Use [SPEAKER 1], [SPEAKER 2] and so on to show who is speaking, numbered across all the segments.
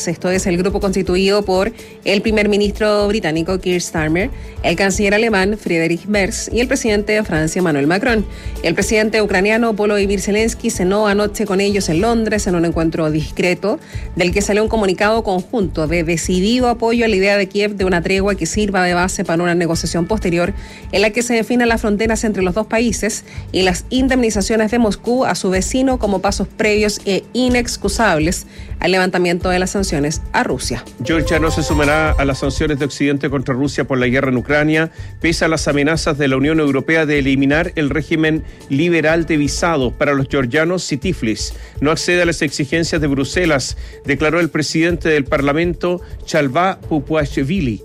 [SPEAKER 1] BRICS. Esto es el grupo constituido por el primer ministro británico Keir Starmer, el canciller alemán Friedrich Merz y el presidente de Francia Emmanuel Macron. El presidente ucraniano Volodymyr Zelensky cenó anoche con ellos en Londres en un encuentro discreto, del que salió un comunicado conjunto de decidido apoyo a la idea de Kiev de una tregua que sirva de base para una negociación posterior en la que se definan las fronteras entre los dos países y las indemnizaciones de Moscú a su vecino como pasos previos e inexcusables al levantamiento de las sanciones a Rusia.
[SPEAKER 2] Georgia no se sumará a las sanciones de Occidente contra Rusia por la guerra en Ucrania, pese a las amenazas de la Unión Europea de eliminar el régimen liberal de visados para los georgianos si Tiflis no accede a las exigencias de Bruselas, declaró el presidente del Parlamento, Chalva Pupuashvili.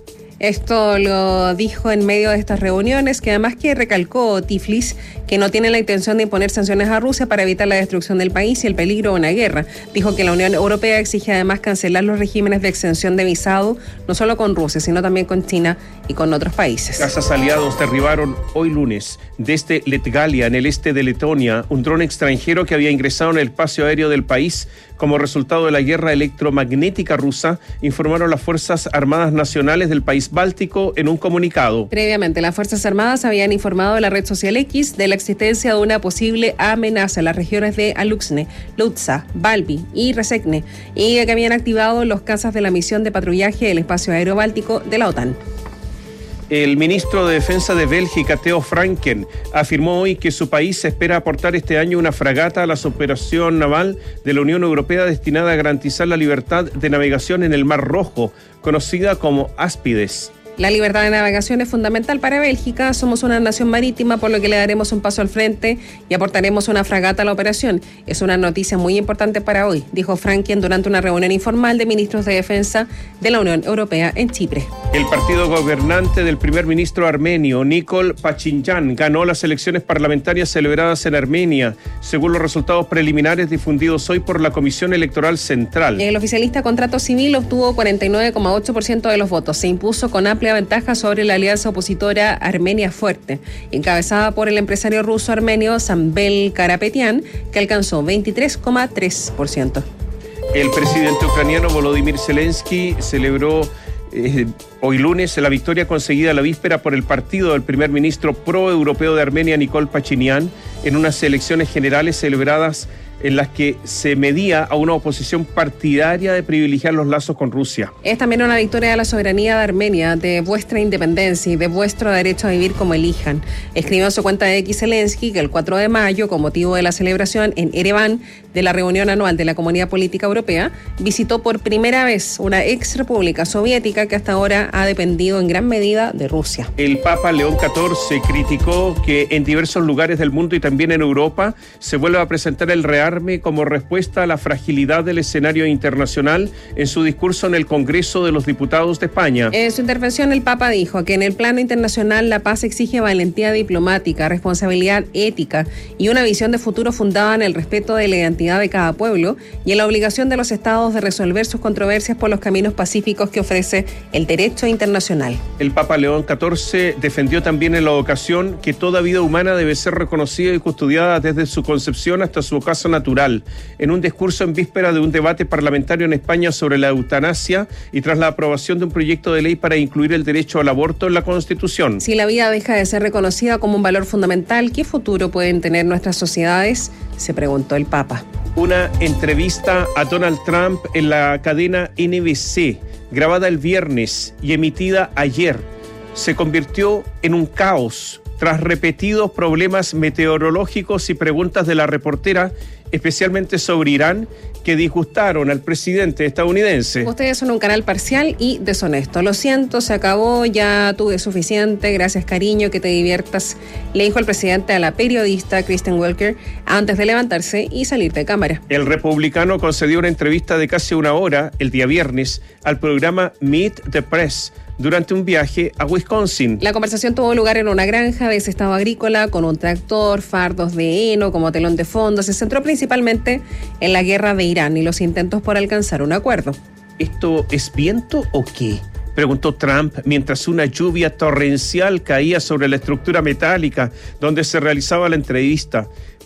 [SPEAKER 1] Esto lo dijo en medio de estas reuniones, que además que recalcó Tiflis que no tiene la intención de imponer sanciones a Rusia para evitar la destrucción del país y el peligro de una guerra. Dijo que la Unión Europea exige además cancelar los regímenes de exención de visado, no solo con Rusia, sino también con China y con otros países.
[SPEAKER 2] Casas aliados derribaron hoy lunes desde Letgalia, en el este de Letonia, un dron extranjero que había ingresado en el espacio aéreo del país como resultado de la guerra electromagnética rusa, informaron las Fuerzas Armadas Nacionales del país báltico en un comunicado.
[SPEAKER 1] Previamente, las Fuerzas Armadas habían informado a la red social X de la existencia de una posible amenaza en las regiones de Aluxne, Lutza, Valby y Resekne, y que habían activado los cazas de la misión de patrullaje del espacio aéreo báltico de la OTAN.
[SPEAKER 2] El ministro de Defensa de Bélgica, Theo Franken, afirmó hoy que su país espera aportar este año una fragata a la operación naval de la Unión Europea destinada a garantizar la libertad de navegación en el Mar Rojo, conocida como Áspides.
[SPEAKER 1] La libertad de navegación es fundamental para Bélgica. Somos una nación marítima, por lo que le daremos un paso al frente y aportaremos una fragata a la operación. Es una noticia muy importante para hoy, dijo Franken durante una reunión informal de ministros de defensa de la Unión Europea en Chipre.
[SPEAKER 2] El partido gobernante del primer ministro armenio, Nikol Pashinyan, ganó las elecciones parlamentarias celebradas en Armenia, según los resultados preliminares difundidos hoy por la Comisión Electoral Central.
[SPEAKER 1] El oficialista Contrato Civil obtuvo 49,8% de los votos. Se impuso con amplia ventaja sobre la alianza opositora Armenia Fuerte, encabezada por el empresario ruso armenio Zambel Karapetyan, que alcanzó 23,3%.
[SPEAKER 2] El presidente ucraniano Volodymyr Zelensky celebró hoy lunes la victoria conseguida la víspera por el partido del primer ministro pro-europeo de Armenia, Nikol Pashinyan, en unas elecciones generales celebradas en las que se medía a una oposición partidaria de privilegiar los lazos con Rusia.
[SPEAKER 1] Es también una victoria de la soberanía de Armenia, de vuestra independencia y de vuestro derecho a vivir como elijan. Escribió en su cuenta de X Zelensky que el 4 de mayo, con motivo de la celebración en Ereván de la reunión anual de la Comunidad Política Europea, visitó por primera vez una ex república soviética que hasta ahora ha dependido en gran medida de Rusia.
[SPEAKER 2] El Papa León XIV criticó que en diversos lugares del mundo y también en Europa se vuelva a presentar el rearme como respuesta a la fragilidad del escenario internacional en su discurso en el Congreso de los Diputados de España.
[SPEAKER 1] En su intervención, el Papa dijo que en el plano internacional la paz exige valentía diplomática, responsabilidad ética y una visión de futuro fundada en el respeto de la identidad de cada pueblo y en la obligación de los estados de resolver sus controversias por los caminos pacíficos que ofrece el derecho internacional.
[SPEAKER 2] El Papa León XIV defendió también en la ocasión que toda vida humana debe ser reconocida y custodiada desde su concepción hasta su ocaso natural, en un discurso en víspera de un debate parlamentario en España sobre la eutanasia y tras la aprobación de un proyecto de ley para incluir el derecho al aborto en la Constitución.
[SPEAKER 1] Si la vida deja de ser reconocida como un valor fundamental, ¿qué futuro pueden tener nuestras sociedades?, se preguntó el Papa.
[SPEAKER 2] Una entrevista a Donald Trump en la cadena NBC, grabada el viernes y emitida ayer, se convirtió en un caos tras repetidos problemas meteorológicos y preguntas de la reportera, especialmente sobre Irán, que disgustaron al presidente estadounidense.
[SPEAKER 1] Ustedes son un canal parcial y deshonesto. Lo siento, se acabó, ya tuve suficiente, gracias cariño, que te diviertas, le dijo el presidente a la periodista Kristen Welker antes de levantarse y salir de cámara.
[SPEAKER 2] El republicano concedió una entrevista de casi una hora el día viernes al programa Meet the Press durante un viaje a Wisconsin.
[SPEAKER 1] La conversación tuvo lugar en una granja de ese estado agrícola con un tractor, fardos de heno como telón de fondo. Se centró principalmente en la guerra de Irán y los intentos por alcanzar un acuerdo.
[SPEAKER 2] ¿Esto es viento o qué?, preguntó Trump mientras una lluvia torrencial caía sobre la estructura metálica donde se realizaba la entrevista.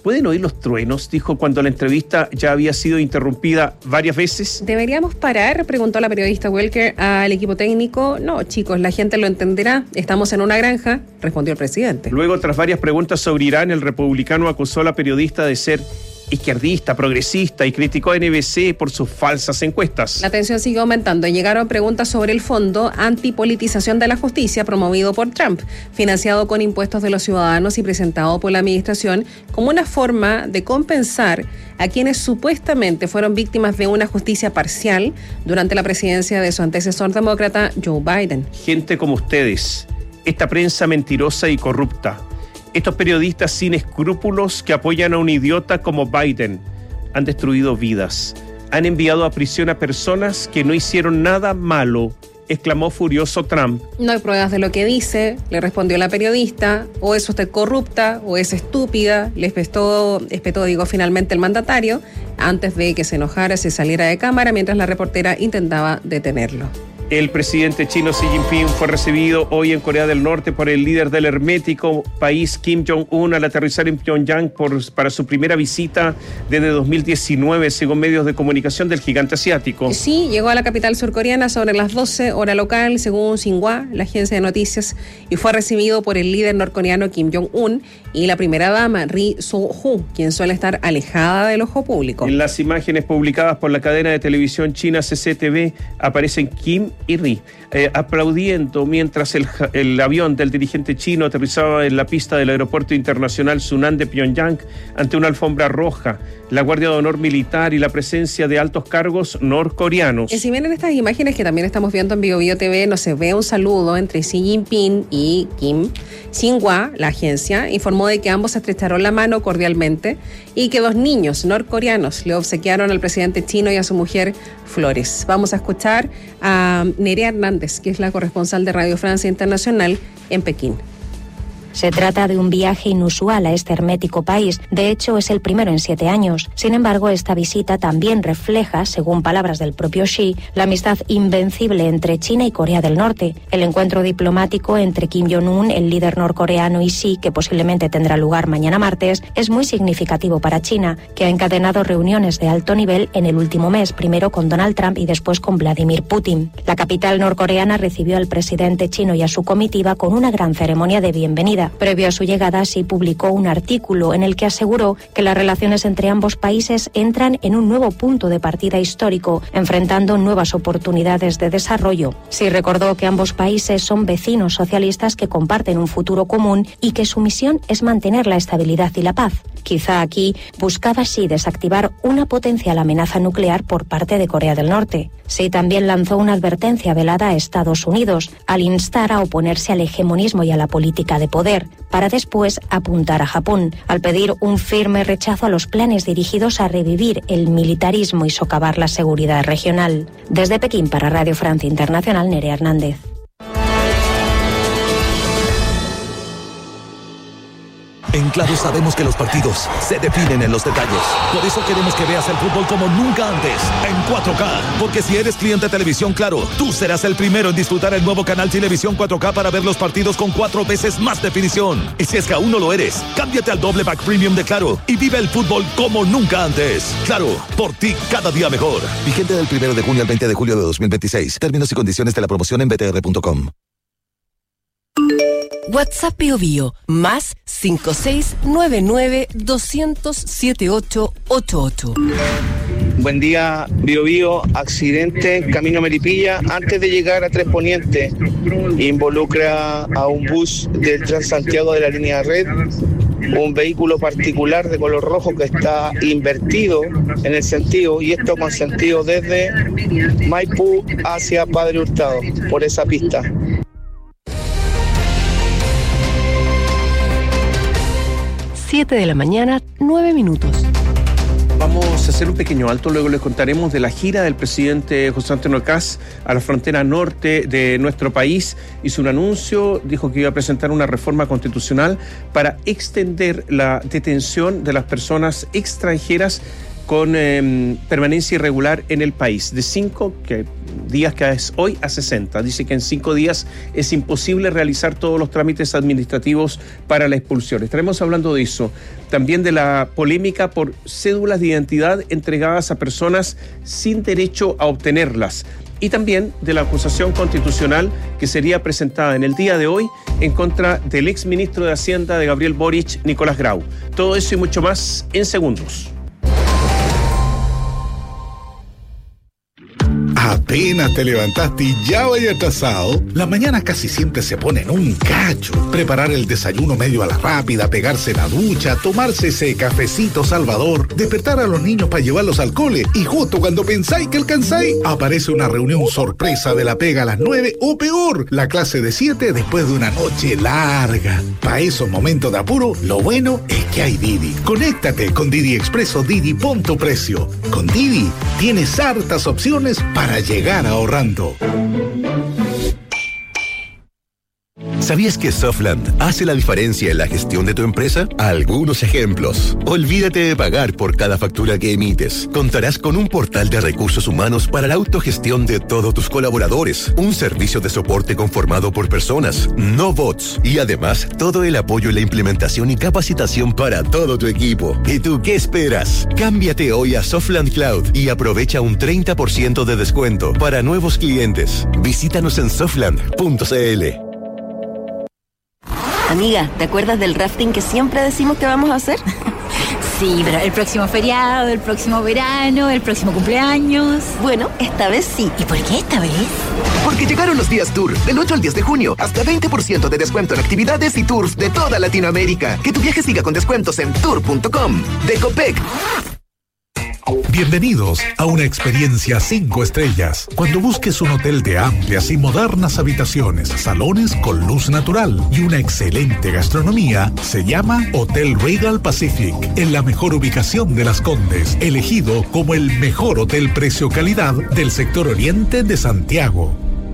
[SPEAKER 2] pueden oír los truenos? Dijo cuando la entrevista ya había sido interrumpida varias veces.
[SPEAKER 1] ¿Deberíamos parar?, preguntó la periodista Welker al equipo técnico. No, chicos, la gente lo entenderá. Estamos en una granja, respondió el presidente.
[SPEAKER 2] Luego, tras varias preguntas sobre Irán, el republicano acusó a la periodista de ser izquierdista, progresista y criticó a NBC por sus falsas encuestas.
[SPEAKER 1] La tensión siguió aumentando y llegaron preguntas sobre el fondo antipolitización de la justicia promovido por Trump, financiado con impuestos de los ciudadanos y presentado por la administración como una forma de compensar a quienes supuestamente fueron víctimas de una justicia parcial durante la presidencia de su antecesor demócrata Joe Biden.
[SPEAKER 2] Gente como ustedes, esta prensa mentirosa y corrupta, estos periodistas sin escrúpulos que apoyan a un idiota como Biden, han destruido vidas, han enviado a prisión a personas que no hicieron nada malo, exclamó furioso Trump.
[SPEAKER 1] No hay pruebas de lo que dice, le respondió la periodista. O es usted corrupta o es estúpida, le espetó finalmente el mandatario antes de que se enojara, se saliera de cámara mientras la reportera intentaba detenerlo.
[SPEAKER 2] El presidente chino Xi Jinping fue recibido hoy en Corea del Norte por el líder del hermético país Kim Jong-un al aterrizar en Pyongyang para su primera visita desde 2019, según medios de comunicación del gigante asiático.
[SPEAKER 1] Sí, llegó a la capital surcoreana sobre las 12 hora local, según Xinhua, la agencia de noticias, y fue recibido por el líder norcoreano Kim Jong-un y la primera dama Ri So-ju, quien suele estar alejada del ojo público.
[SPEAKER 2] En las imágenes publicadas por la cadena de televisión china CCTV aparecen Kim y Ri aplaudiendo mientras el avión del dirigente chino aterrizaba en la pista del aeropuerto internacional Sunan de Pyongyang ante una alfombra roja, la Guardia de Honor Militar y la presencia de altos cargos norcoreanos.
[SPEAKER 1] Si bien en estas imágenes que también estamos viendo en BioBio TV no se ve un saludo entre Xi Jinping y Kim, Xinhua, la agencia, informó de que ambos estrecharon la mano cordialmente y que 2 niños norcoreanos le obsequiaron al presidente chino y a su mujer flores. Vamos a escuchar a Nerea Hernández, que es la corresponsal de Radio Francia Internacional en Pekín.
[SPEAKER 3] Se trata de un viaje inusual a este hermético país. De hecho, es el primero en 7 años. Sin embargo, esta visita también refleja, según palabras del propio Xi, la amistad invencible entre China y Corea del Norte. El encuentro diplomático entre Kim Jong-un, el líder norcoreano, y Xi, que posiblemente tendrá lugar mañana martes, es muy significativo para China, que ha encadenado reuniones de alto nivel en el último mes, primero con Donald Trump y después con Vladimir Putin. La capital norcoreana recibió al presidente chino y a su comitiva con una gran ceremonia de bienvenida. Previo a su llegada, Xi publicó un artículo en el que aseguró que las relaciones entre ambos países entran en un nuevo punto de partida histórico, enfrentando nuevas oportunidades de desarrollo. Xi recordó que ambos países son vecinos socialistas que comparten un futuro común y que su misión es mantener la estabilidad y la paz. Quizá aquí buscaba Xi desactivar una potencial amenaza nuclear por parte de Corea del Norte. Xi también lanzó una advertencia velada a Estados Unidos al instar a oponerse al hegemonismo y a la política de poder, para después apuntar a Japón, al pedir un firme rechazo a los planes dirigidos a revivir el militarismo y socavar la seguridad regional. Desde Pekín para Radio Francia Internacional, Nerea Hernández.
[SPEAKER 4] En Claro sabemos que los partidos se definen en los detalles. Por eso queremos que veas el fútbol como nunca antes, en 4K. Porque si eres cliente Televisión Claro, tú serás el primero en disfrutar el nuevo canal Televisión 4K para ver los partidos con 4 veces más definición. Y si es que aún no lo eres, cámbiate al doble pack premium de Claro y vive el fútbol como nunca antes. Claro, por ti cada día mejor. Vigente del 1 de junio al 20 de julio de 2026. Términos y condiciones de la promoción en btr.com.
[SPEAKER 5] WhatsApp BioBio más 5699-200-7888.
[SPEAKER 6] Buen día, BioBio. Accidente en camino a Melipilla antes de llegar a Tres Poniente. Involucra a un bus del Transantiago de la línea Red, un vehículo particular de color rojo que está invertido en el sentido, y esto con sentido desde Maipú hacia Padre Hurtado, por esa pista.
[SPEAKER 5] 7 de la mañana, 9 minutos.
[SPEAKER 2] Vamos a hacer un pequeño alto, luego les contaremos de la gira del presidente José Antonio Kast a la frontera norte de nuestro país. Hizo un anuncio, dijo que iba a presentar una reforma constitucional para extender la detención de las personas extranjeras con permanencia irregular en el país, de 5, que días que es hoy a 60. Dice que en 5 días es imposible realizar todos los trámites administrativos para la expulsión. Estaremos hablando de eso. También de la polémica por cédulas de identidad entregadas a personas sin derecho a obtenerlas. Y también de la acusación constitucional que sería presentada en el día de hoy en contra del exministro de Hacienda de Gabriel Boric, Nicolás Grau. Todo eso y mucho más en segundos.
[SPEAKER 7] Apenas te levantaste y ya vaya atrasado. La mañana casi siempre se pone en un cacho. Preparar el desayuno medio a la rápida, pegarse la ducha, tomarse ese cafecito salvador, despertar a los niños para llevarlos al cole y justo cuando pensáis que alcanzáis, aparece una reunión sorpresa de la pega a las 9 o peor, la clase de 7 después de una noche larga. Para esos momentos de apuro, lo bueno es que hay Didi. Conéctate con Didi Express o Didi Pon tu Precio. Con Didi tienes hartas opciones para llegar ahorrando.
[SPEAKER 8] ¿Sabías que Softland hace la diferencia en la gestión de tu empresa? Algunos ejemplos. Olvídate de pagar por cada factura que emites. Contarás con un portal de recursos humanos para la autogestión de todos tus colaboradores. Un servicio de soporte conformado por personas, no bots. Y además, todo el apoyo en la implementación y capacitación para todo tu equipo. ¿Y tú qué esperas? Cámbiate hoy a Softland Cloud y aprovecha un 30% de descuento para nuevos clientes. Visítanos en softland.cl.
[SPEAKER 9] Amiga, ¿te acuerdas del rafting que siempre decimos que vamos a hacer?
[SPEAKER 10] Sí, pero el próximo feriado, el próximo verano, el próximo cumpleaños.
[SPEAKER 9] Bueno, esta vez sí.
[SPEAKER 10] ¿Y por qué esta vez?
[SPEAKER 11] Porque llegaron los días Tour, del 8 al 10 de junio, hasta 20% de descuento en actividades y tours de toda Latinoamérica. Que tu viaje siga con descuentos en tour.com. De Copec.
[SPEAKER 7] Bienvenidos a una experiencia 5 estrellas. Cuando busques un hotel de amplias y modernas habitaciones, salones con luz natural y una excelente gastronomía, se llama Hotel Regal Pacific, en la mejor ubicación de Las Condes, elegido como el mejor hotel precio-calidad del sector oriente de Santiago.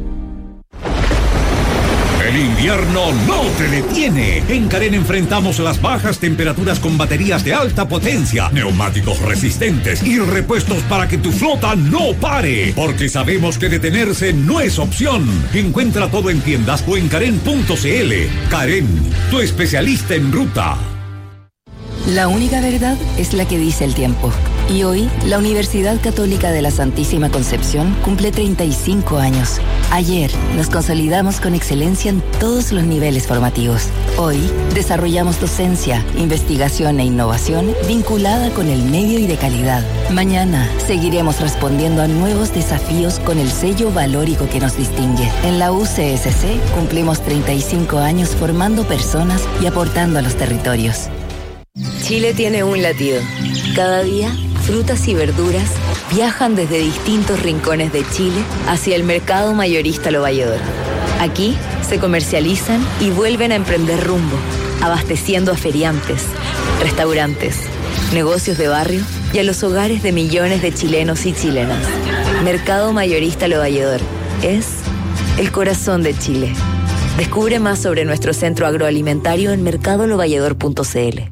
[SPEAKER 12] El invierno no te detiene. En Carén enfrentamos las bajas temperaturas con baterías de alta potencia, neumáticos resistentes y repuestos para que tu flota no pare. Porque sabemos que detenerse no es opción. Encuentra todo en tiendas o en Carén.cl. Carén, tu especialista en ruta.
[SPEAKER 13] La única verdad es la que dice el tiempo. Y hoy, la Universidad Católica de la Santísima Concepción cumple 35 años. Ayer, nos consolidamos con excelencia en todos los niveles formativos. Hoy, desarrollamos docencia, investigación e innovación vinculada con el medio y de calidad. Mañana, seguiremos respondiendo a nuevos desafíos con el sello valórico que nos distingue. En la UCSC, cumplimos 35 años formando personas y aportando a los territorios.
[SPEAKER 14] Chile tiene un latido. Cada día, frutas y verduras viajan desde distintos rincones de Chile hacia el mercado mayorista Lo Valledor. Aquí se comercializan y vuelven a emprender rumbo, abasteciendo a feriantes, restaurantes, negocios de barrio y a los hogares de millones de chilenos y chilenas. Mercado mayorista Lo Valledor es el corazón de Chile. Descubre más sobre nuestro centro agroalimentario en mercadolovalledor.cl.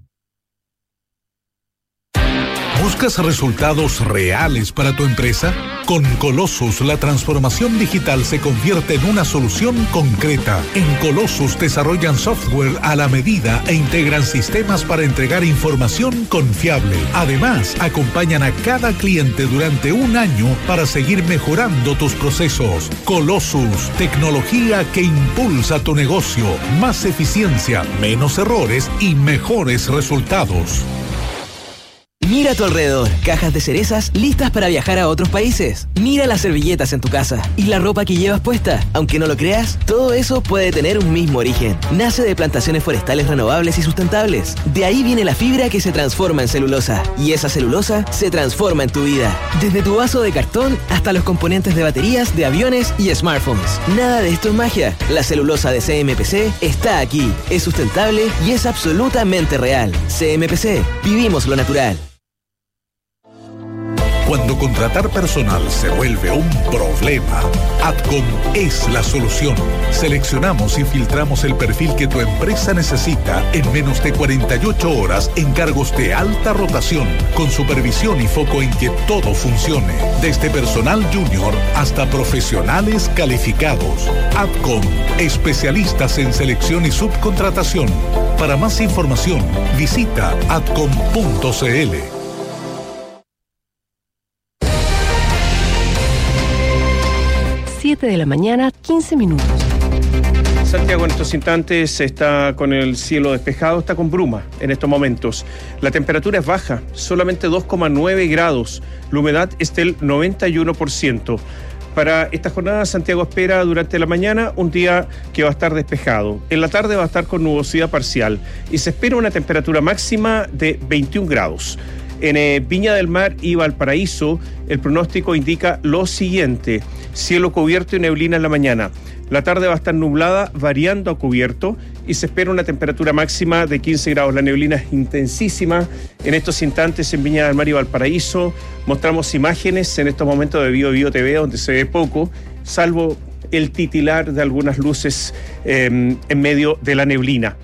[SPEAKER 7] ¿Buscas resultados reales para tu empresa? Con Colossus, la transformación digital se convierte en una solución concreta. En Colossus desarrollan software a la medida e integran sistemas para entregar información confiable. Además, acompañan a cada cliente durante un año para seguir mejorando tus procesos. Colossus, tecnología que impulsa tu negocio. Más eficiencia, menos errores y mejores resultados.
[SPEAKER 15] Mira a tu alrededor, cajas de cerezas listas para viajar a otros países. Mira las servilletas en tu casa y la ropa que llevas puesta. Aunque no lo creas, todo eso puede tener un mismo origen. Nace de plantaciones forestales renovables y sustentables. De ahí viene la fibra que se transforma en celulosa. Y esa celulosa se transforma en tu vida. Desde tu vaso de cartón hasta los componentes de baterías, de aviones y smartphones. Nada de esto es magia. La celulosa de CMPC está aquí. Es sustentable y es absolutamente real. CMPC, vivimos lo natural.
[SPEAKER 7] Cuando contratar personal se vuelve un problema, Adcom es la solución. Seleccionamos y filtramos el perfil que tu empresa necesita en menos de 48 horas en cargos de alta rotación, con supervisión y foco en que todo funcione, desde personal junior hasta profesionales calificados. Adcom, especialistas en selección y subcontratación. Para más información, visita adcom.cl.
[SPEAKER 5] 7 de la mañana, 15 minutos.
[SPEAKER 2] Santiago en estos instantes está con el cielo despejado, está con bruma en estos momentos. La temperatura es baja, solamente 2,9 grados. La humedad es del 91%. Para esta jornada, Santiago espera durante la mañana un día que va a estar despejado. En la tarde va a estar con nubosidad parcial y se espera una temperatura máxima de 21 grados. En Viña del Mar y Valparaíso, el pronóstico indica lo siguiente: cielo cubierto y neblina en la mañana. La tarde va a estar nublada, variando a cubierto, y se espera una temperatura máxima de 15 grados. La neblina es intensísima en estos instantes en Viña del Mar y Valparaíso. Mostramos imágenes en estos momentos de Bio TV, donde se ve poco, salvo el titilar de algunas luces en medio de la neblina.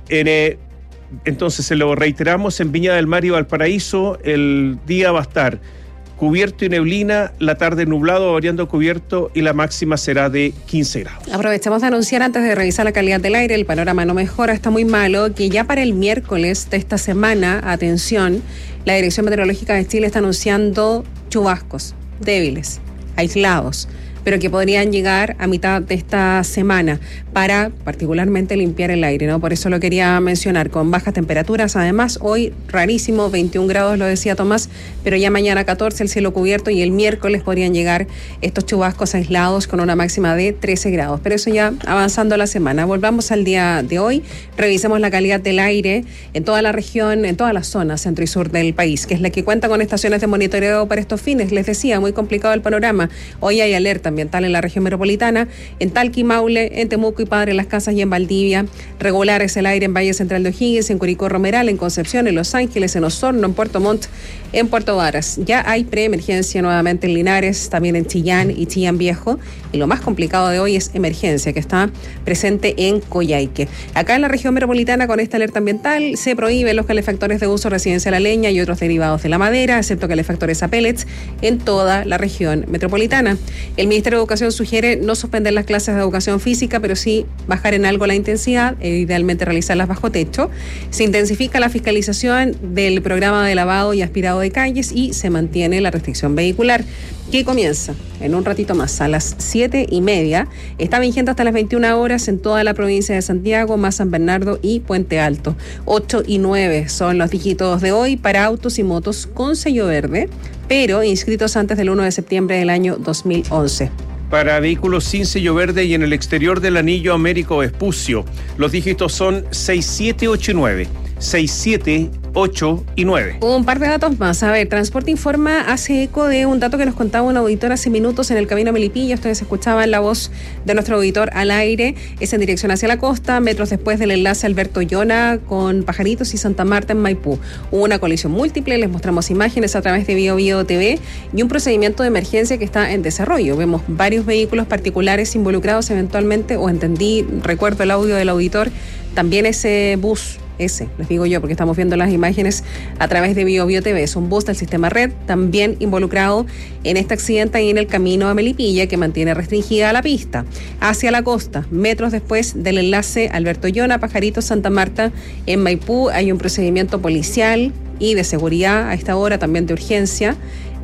[SPEAKER 2] Entonces, se lo reiteramos, en Viña del Mar y Valparaíso el día va a estar cubierto y neblina, la tarde nublado, variando a cubierto, y la máxima será de 15 grados.
[SPEAKER 1] Aprovechamos de anunciar, antes de revisar la calidad del aire, el panorama no mejora, está muy malo, que ya para el miércoles de esta semana, atención, la Dirección Meteorológica de Chile está anunciando chubascos débiles, aislados, pero que podrían llegar a mitad de esta semana para particularmente limpiar el aire, ¿no? Por eso lo quería mencionar, con bajas temperaturas. Además, hoy rarísimo, 21 grados, lo decía Tomás, pero ya mañana 14, el cielo cubierto, y el miércoles podrían llegar estos chubascos aislados con una máxima de 13 grados. Pero eso ya avanzando la semana. Volvamos al día de hoy, revisemos la calidad del aire en toda la región, en todas las zonas centro y sur del país, que es la que cuenta con estaciones de monitoreo para estos fines. Les decía, muy complicado el panorama. Hoy hay alerta ambiental en la región metropolitana, en Talca y Maule, en Temuco y Padre Las Casas y en Valdivia. Regular es el aire en Valle Central de O'Higgins, en Curicó Romeral, en Concepción, en Los Ángeles, en Osorno, en Puerto Montt, en Puerto Varas. Ya hay preemergencia nuevamente en Linares, también en Chillán y Chillán Viejo. Y lo más complicado de hoy es emergencia, que está presente en Coyhaique. Acá en la región metropolitana, con esta alerta ambiental, se prohíben los calefactores de uso residencial a leña y otros derivados de la madera, excepto calefactores a pellets, en toda la región metropolitana. El Ministerio de Educación sugiere no suspender las clases de educación física, pero sí bajar en algo la intensidad, idealmente realizarlas bajo techo. Se intensifica la fiscalización del programa de lavado y aspirado de calles y se mantiene la restricción vehicular, que comienza en un ratito más, a las 7:30. Está vigente hasta las 21 horas en toda la provincia de Santiago, más San Bernardo y Puente Alto. 8 y 9 son los dígitos de hoy para autos y motos con sello verde, pero inscritos antes del 1 de septiembre del año 2011.
[SPEAKER 2] Para vehículos sin sello verde y en el exterior del anillo Américo Vespucio, los dígitos son 67, 8 y 9. 67, 8 y 9.
[SPEAKER 1] Un par de datos más. A ver, Transporte Informa hace eco de un dato que nos contaba un auditor hace minutos en el camino a Melipilla. Ustedes escuchaban la voz de nuestro auditor al aire. Es en dirección hacia la costa, metros después del enlace Alberto Llona con Pajaritos y Santa Marta en Maipú. Hubo una colisión múltiple, les mostramos imágenes a través de Bio TV y un procedimiento de emergencia que está en desarrollo. Vemos varios vehículos particulares involucrados eventualmente, o recuerdo el audio del auditor, también ese bus. Les digo yo, porque estamos viendo las imágenes a través de Bio TV. Es un bus del sistema Red, también involucrado en este accidente ahí en el camino a Melipilla, que mantiene restringida la pista hacia la costa. Metros después del enlace Alberto Llona, Pajaritos, Santa Marta en Maipú, hay un procedimiento policial y de seguridad a esta hora, también de urgencia.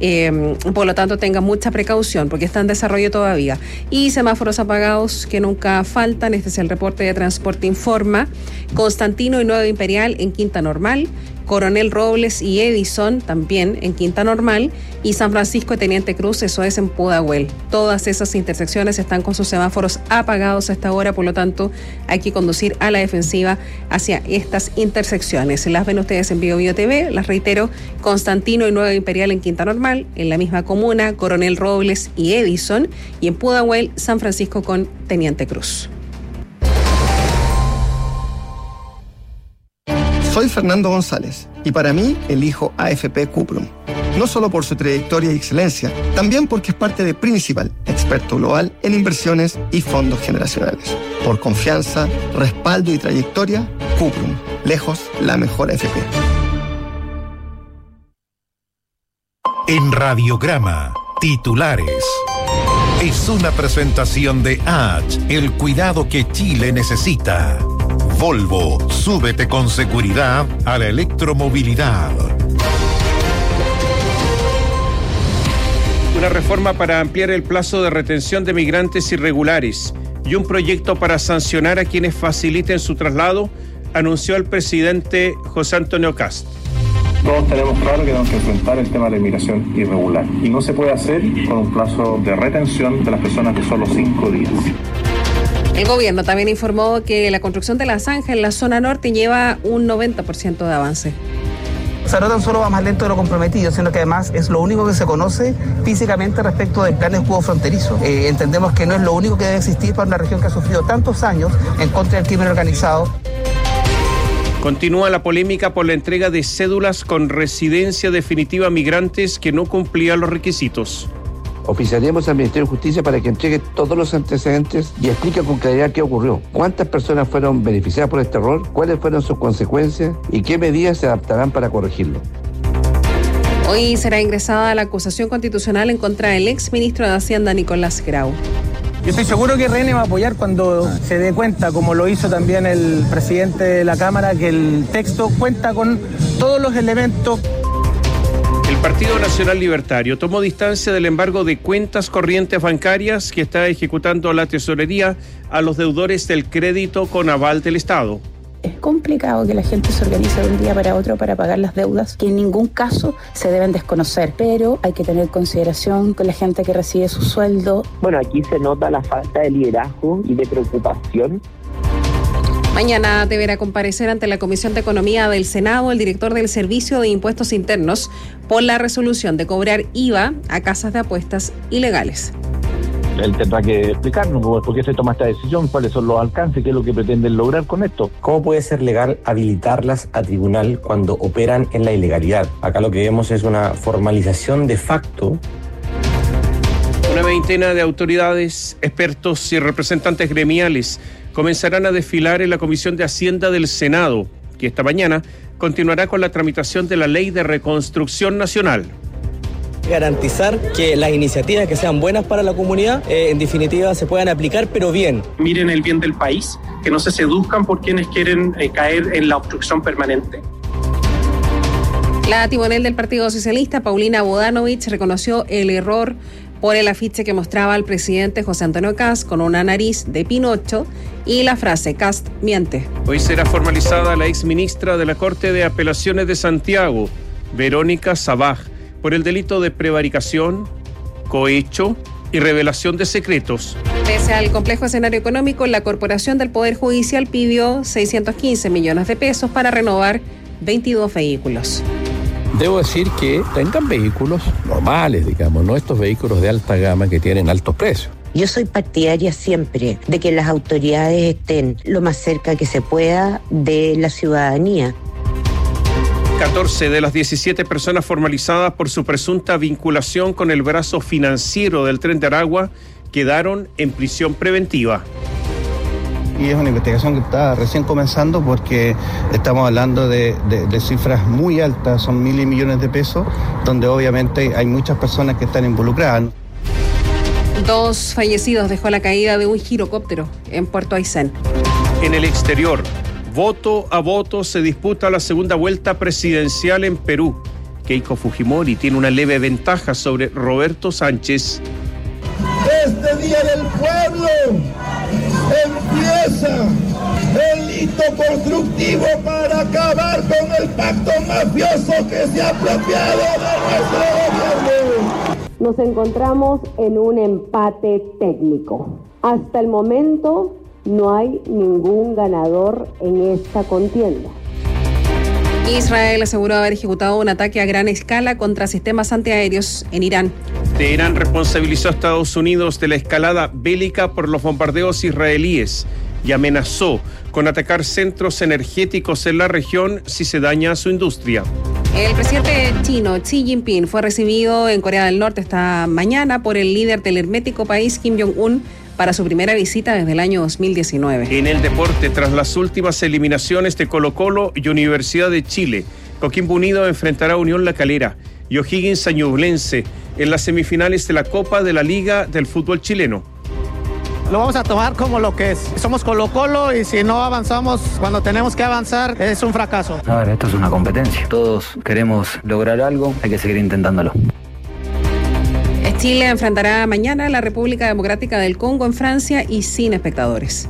[SPEAKER 1] Por lo tanto, tenga mucha precaución porque está en desarrollo todavía. Y semáforos apagados que nunca faltan. Este es el reporte de Transporte Informa. Constantino y Nueva Imperial en Quinta Normal, Coronel Robles y Edison también en Quinta Normal, y San Francisco y Teniente Cruz, eso es en Pudahuel. Todas esas intersecciones están con sus semáforos apagados a esta hora, por lo tanto hay que conducir a la defensiva hacia estas intersecciones. Las ven ustedes en Bio TV, las reitero: Constantino y Nueva Imperial en Quinta Normal, en la misma comuna, Coronel Robles y Edison, y en Pudahuel, San Francisco con Teniente Cruz.
[SPEAKER 16] Soy Fernando González y para mí elijo AFP Cuprum. no solo por su trayectoria y excelencia, también porque es parte de Principal, experto global en inversiones y fondos generacionales. Por confianza, respaldo y trayectoria, Cuprum, lejos la mejor AFP.
[SPEAKER 17] En Radiograma, titulares. Es una presentación de H, el cuidado que Chile necesita. Volvo, súbete con seguridad a la electromovilidad.
[SPEAKER 2] Una reforma para ampliar el plazo de retención de migrantes irregulares y un proyecto para sancionar a quienes faciliten su traslado, anunció el presidente José Antonio Kast.
[SPEAKER 18] Todos tenemos claro que tenemos que enfrentar el tema de la inmigración irregular y no se puede hacer con un plazo de retención de las personas de solo 5 días.
[SPEAKER 1] El gobierno también informó que la construcción de la zanja en la zona norte lleva un 90% de avance.
[SPEAKER 19] O sea, no tan solo va más lento de lo comprometido, sino que además es lo único que se conoce físicamente respecto del plan de escudo fronterizo. Entendemos que no es lo único que debe existir para una región que ha sufrido tantos años en contra del crimen organizado.
[SPEAKER 2] Continúa la polémica por la entrega de cédulas con residencia definitiva a migrantes que no cumplían los requisitos.
[SPEAKER 20] Oficiaremos al Ministerio de Justicia para que entregue todos los antecedentes y explique con claridad qué ocurrió, cuántas personas fueron beneficiadas por este error, cuáles fueron sus consecuencias y qué medidas se adaptarán para corregirlo.
[SPEAKER 1] Hoy será ingresada la acusación constitucional en contra del exministro de Hacienda, Nicolás Grau.
[SPEAKER 21] Yo estoy seguro que RN va a apoyar cuando se dé cuenta, como lo hizo también el presidente de la Cámara, que el texto cuenta con todos los elementos.
[SPEAKER 2] El Partido Nacional Libertario tomó distancia del embargo de cuentas corrientes bancarias que está ejecutando la tesorería a los deudores del crédito con aval del Estado.
[SPEAKER 22] Es complicado que la gente se organice de un día para otro para pagar las deudas, que en ningún caso se deben desconocer, pero hay que tener consideración con la gente que recibe su sueldo.
[SPEAKER 23] Bueno, aquí se nota la falta de liderazgo y de preocupación.
[SPEAKER 1] Mañana deberá comparecer ante la Comisión de Economía del Senado el director del Servicio de Impuestos Internos por la resolución de cobrar IVA a casas de apuestas ilegales.
[SPEAKER 24] Él tendrá que explicarnos por qué se toma esta decisión, cuáles son los alcances, qué es lo que pretenden lograr con esto.
[SPEAKER 25] ¿Cómo puede ser legal habilitarlas a tribunal cuando operan en la ilegalidad? Acá lo que vemos es una formalización de facto.
[SPEAKER 2] Una veintena de autoridades, expertos y representantes gremiales comenzarán a desfilar en la Comisión de Hacienda del Senado, que esta mañana continuará con la tramitación de la Ley de Reconstrucción Nacional.
[SPEAKER 25] Garantizar que las iniciativas que sean buenas para la comunidad, en definitiva, se puedan aplicar, pero bien.
[SPEAKER 26] Miren el bien del país, que no se seduzcan por quienes quieren caer en la obstrucción permanente.
[SPEAKER 1] La timonel del Partido Socialista, Paulina Bodanovich, reconoció el error por el afiche que mostraba al presidente José Antonio Kast con una nariz de Pinocho y la frase "Kast miente".
[SPEAKER 2] Hoy será formalizada la exministra de la Corte de Apelaciones de Santiago, Verónica Sabaj, por el delito de prevaricación, cohecho y revelación de secretos.
[SPEAKER 1] Pese al complejo escenario económico, la Corporación del Poder Judicial pidió 615 millones de pesos para renovar 22 vehículos.
[SPEAKER 27] Debo decir que tengan vehículos normales, digamos, no estos vehículos de alta gama que tienen altos precios.
[SPEAKER 28] Yo soy partidaria siempre de que las autoridades estén lo más cerca que se pueda de la ciudadanía.
[SPEAKER 2] 14 de las 17 personas formalizadas por su presunta vinculación con el brazo financiero del Tren de Aragua quedaron en prisión preventiva.
[SPEAKER 29] Y es una investigación que está recién comenzando porque estamos hablando de cifras muy altas, son miles y millones de pesos, donde obviamente hay muchas personas que están involucradas.
[SPEAKER 1] 2 fallecidos dejó la caída de un girocóptero en Puerto Aysén.
[SPEAKER 2] En el exterior, voto a voto se disputa la segunda vuelta presidencial en Perú. Keiko Fujimori tiene una leve ventaja sobre Roberto Sánchez.
[SPEAKER 30] Este Día del Pueblo empieza el hito constructivo para acabar con el pacto mafioso que se ha apropiado de nuestro gobierno.
[SPEAKER 31] Nos encontramos en un empate técnico. Hasta el momento no hay ningún ganador en esta contienda.
[SPEAKER 1] Israel aseguró haber ejecutado un ataque a gran escala contra sistemas antiaéreos en Irán.
[SPEAKER 2] Teherán responsabilizó a Estados Unidos de la escalada bélica por los bombardeos israelíes y amenazó con atacar centros energéticos en la región si se daña su industria.
[SPEAKER 1] El presidente chino Xi Jinping fue recibido en Corea del Norte esta mañana por el líder del hermético país Kim Jong-un para su primera visita desde el año 2019.
[SPEAKER 2] En el deporte, tras las últimas eliminaciones de Colo-Colo y Universidad de Chile, Coquimbo Unido enfrentará a Unión La Calera y O'Higgins a Ñublense en las semifinales de la Copa de la Liga del Fútbol Chileno.
[SPEAKER 21] Lo vamos a tomar como lo que es. Somos Colo-Colo y si no avanzamos cuando tenemos que avanzar, es un fracaso.
[SPEAKER 3] A ver, esto es una competencia. Todos queremos lograr algo, hay que seguir intentándolo.
[SPEAKER 1] Chile enfrentará mañana a la República Democrática del Congo en Francia y sin espectadores.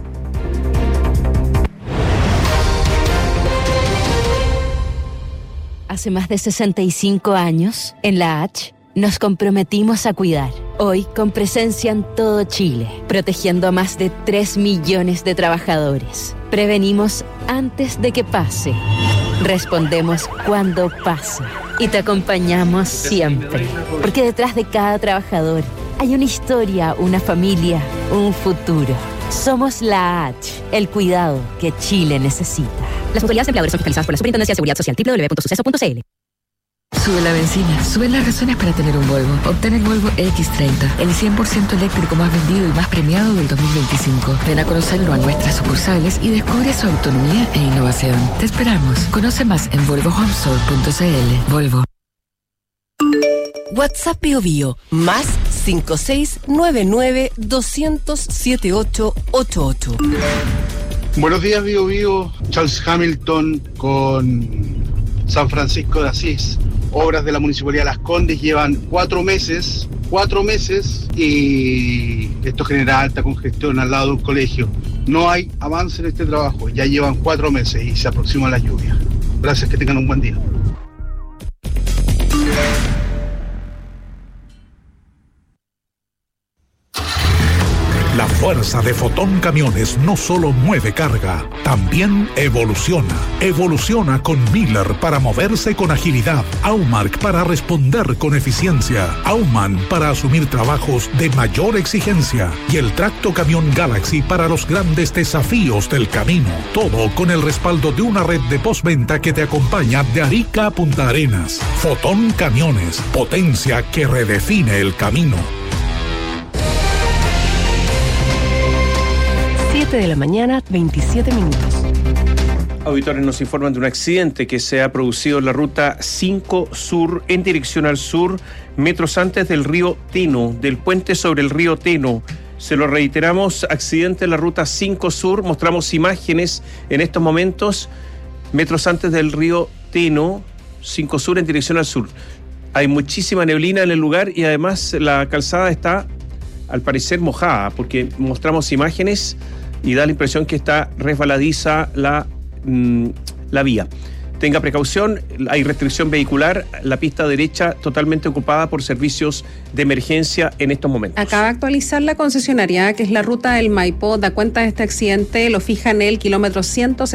[SPEAKER 4] Hace más de 65 años, en la H, nos comprometimos a cuidar. Hoy, con presencia en todo Chile, protegiendo a más de 3 millones de trabajadores. Prevenimos antes de que pase. Respondemos cuando pase. Y te acompañamos siempre. Porque detrás de cada trabajador hay una historia, una familia, un futuro. Somos la H, el cuidado que Chile necesita. Las mutualidades empleadores son fiscalizadas por la Superintendencia de Seguridad Social, www.suceso.cl.
[SPEAKER 6] Sube la benzina, suben las razones para tener un Volvo. Obtén el Volvo X30, el 100% eléctrico más vendido y más premiado del 2025. Ven a conocerlo a nuestras sucursales y descubre su autonomía e innovación. Te esperamos. Conoce más en volvohomesol.cl. Volvo.
[SPEAKER 8] WhatsApp Bio más 5699-200-7888.
[SPEAKER 9] Buenos días, Bio. Charles Hamilton con San Francisco de Asís. Obras de la Municipalidad de Las Condes llevan 4 meses y esto genera alta congestión al lado de un colegio. No hay avance en este trabajo, ya llevan 4 meses y se aproxima la lluvia. Gracias, que tengan un buen día.
[SPEAKER 7] La fuerza de Fotón Camiones no solo mueve carga, también evoluciona. Evoluciona con Miller para moverse con agilidad, Aumark para responder con eficiencia, Aumann para asumir trabajos de mayor exigencia y el Tracto Camión Galaxy para los grandes desafíos del camino. Todo con el respaldo de una red de postventa que te acompaña de Arica a Punta Arenas. Fotón Camiones, potencia que redefine el camino.
[SPEAKER 5] 7 de la mañana, 27 minutos.
[SPEAKER 2] Auditores nos informan de un accidente que se ha producido en la ruta 5 Sur en dirección al sur, metros antes del río Teno, del puente sobre el río Teno. Se lo reiteramos, accidente en la ruta 5 Sur, mostramos imágenes en estos momentos, metros antes del río Teno, 5 Sur en dirección al sur. Hay muchísima neblina en el lugar y además la calzada está, al parecer, mojada, porque mostramos imágenes y da la impresión que está resbaladiza la vía. Tenga precaución, hay restricción vehicular, la pista derecha totalmente ocupada por servicios de emergencia en estos momentos.
[SPEAKER 1] Acaba de actualizar la concesionaria, que es la ruta del Maipo, da cuenta de este accidente, lo fija en el kilómetro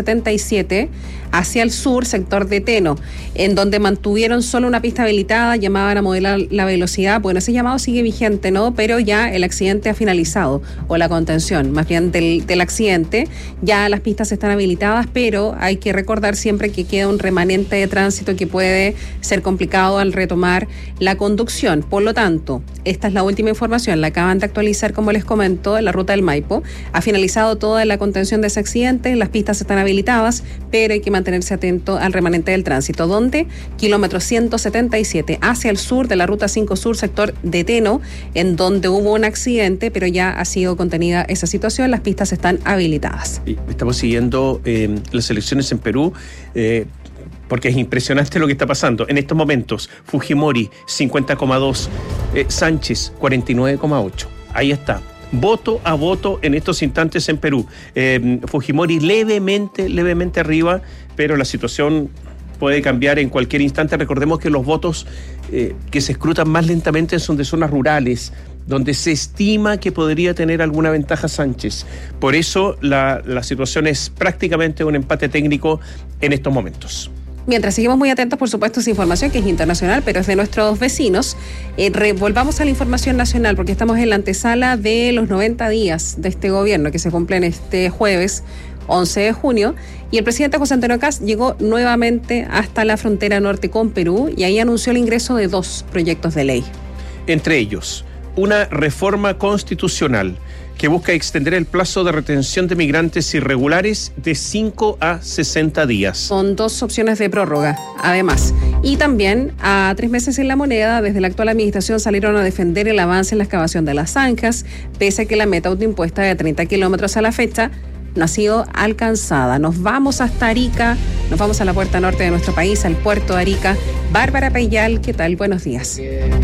[SPEAKER 1] 177 hacia el sur, sector de Teno, en donde mantuvieron solo una pista habilitada, llamaban a modelar la velocidad. Bueno, ese llamado sigue vigente, ¿no? Pero ya el accidente ha finalizado, o la contención, más bien del accidente. Ya las pistas están habilitadas, pero hay que recordar siempre que queda un remanente de tránsito que puede ser complicado al retomar la conducción. Por lo tanto, esta es la última información, la acaban de actualizar, como les comento, en la ruta del Maipo. Ha finalizado toda la contención de ese accidente, las pistas están habilitadas, pero hay que mantenerse atento al remanente del tránsito, donde kilómetro 177 hacia el sur de la ruta 5 Sur, sector de Teno, en donde hubo un accidente, pero ya ha sido contenida esa situación, las pistas están habilitadas.
[SPEAKER 2] Estamos siguiendo las elecciones en Perú, porque es impresionante lo que está pasando. En estos momentos, Fujimori, 50,2, Sánchez, 49,8. Ahí está. Voto a voto en estos instantes en Perú. Fujimori levemente arriba, pero la situación puede cambiar en cualquier instante. Recordemos que los votos que se escrutan más lentamente son de zonas rurales, donde se estima que podría tener alguna ventaja Sánchez. Por eso la situación es prácticamente un empate técnico en estos momentos.
[SPEAKER 1] Mientras seguimos muy atentos, por supuesto, a esa información que es internacional, pero es de nuestros vecinos. Volvamos a la información nacional, porque estamos en la antesala de los 90 días de este gobierno que se cumplen este jueves 11 de junio, y el presidente José Antonio Kast llegó nuevamente hasta la frontera norte con Perú y ahí anunció el ingreso de 2 proyectos de ley.
[SPEAKER 2] Entre ellos, una reforma constitucional que busca extender el plazo de retención de migrantes irregulares de 5 a 60 días.
[SPEAKER 1] Son 2 opciones de prórroga, además. Y también, a 3 meses en la moneda, desde la actual administración salieron a defender el avance en la excavación de las zanjas, pese a que la meta autoimpuesta de 30 kilómetros a la fecha no ha sido alcanzada. Nos vamos hasta Arica, nos vamos a la puerta norte de nuestro país, al puerto de Arica. Bárbara Payal, ¿qué tal? Buenos días.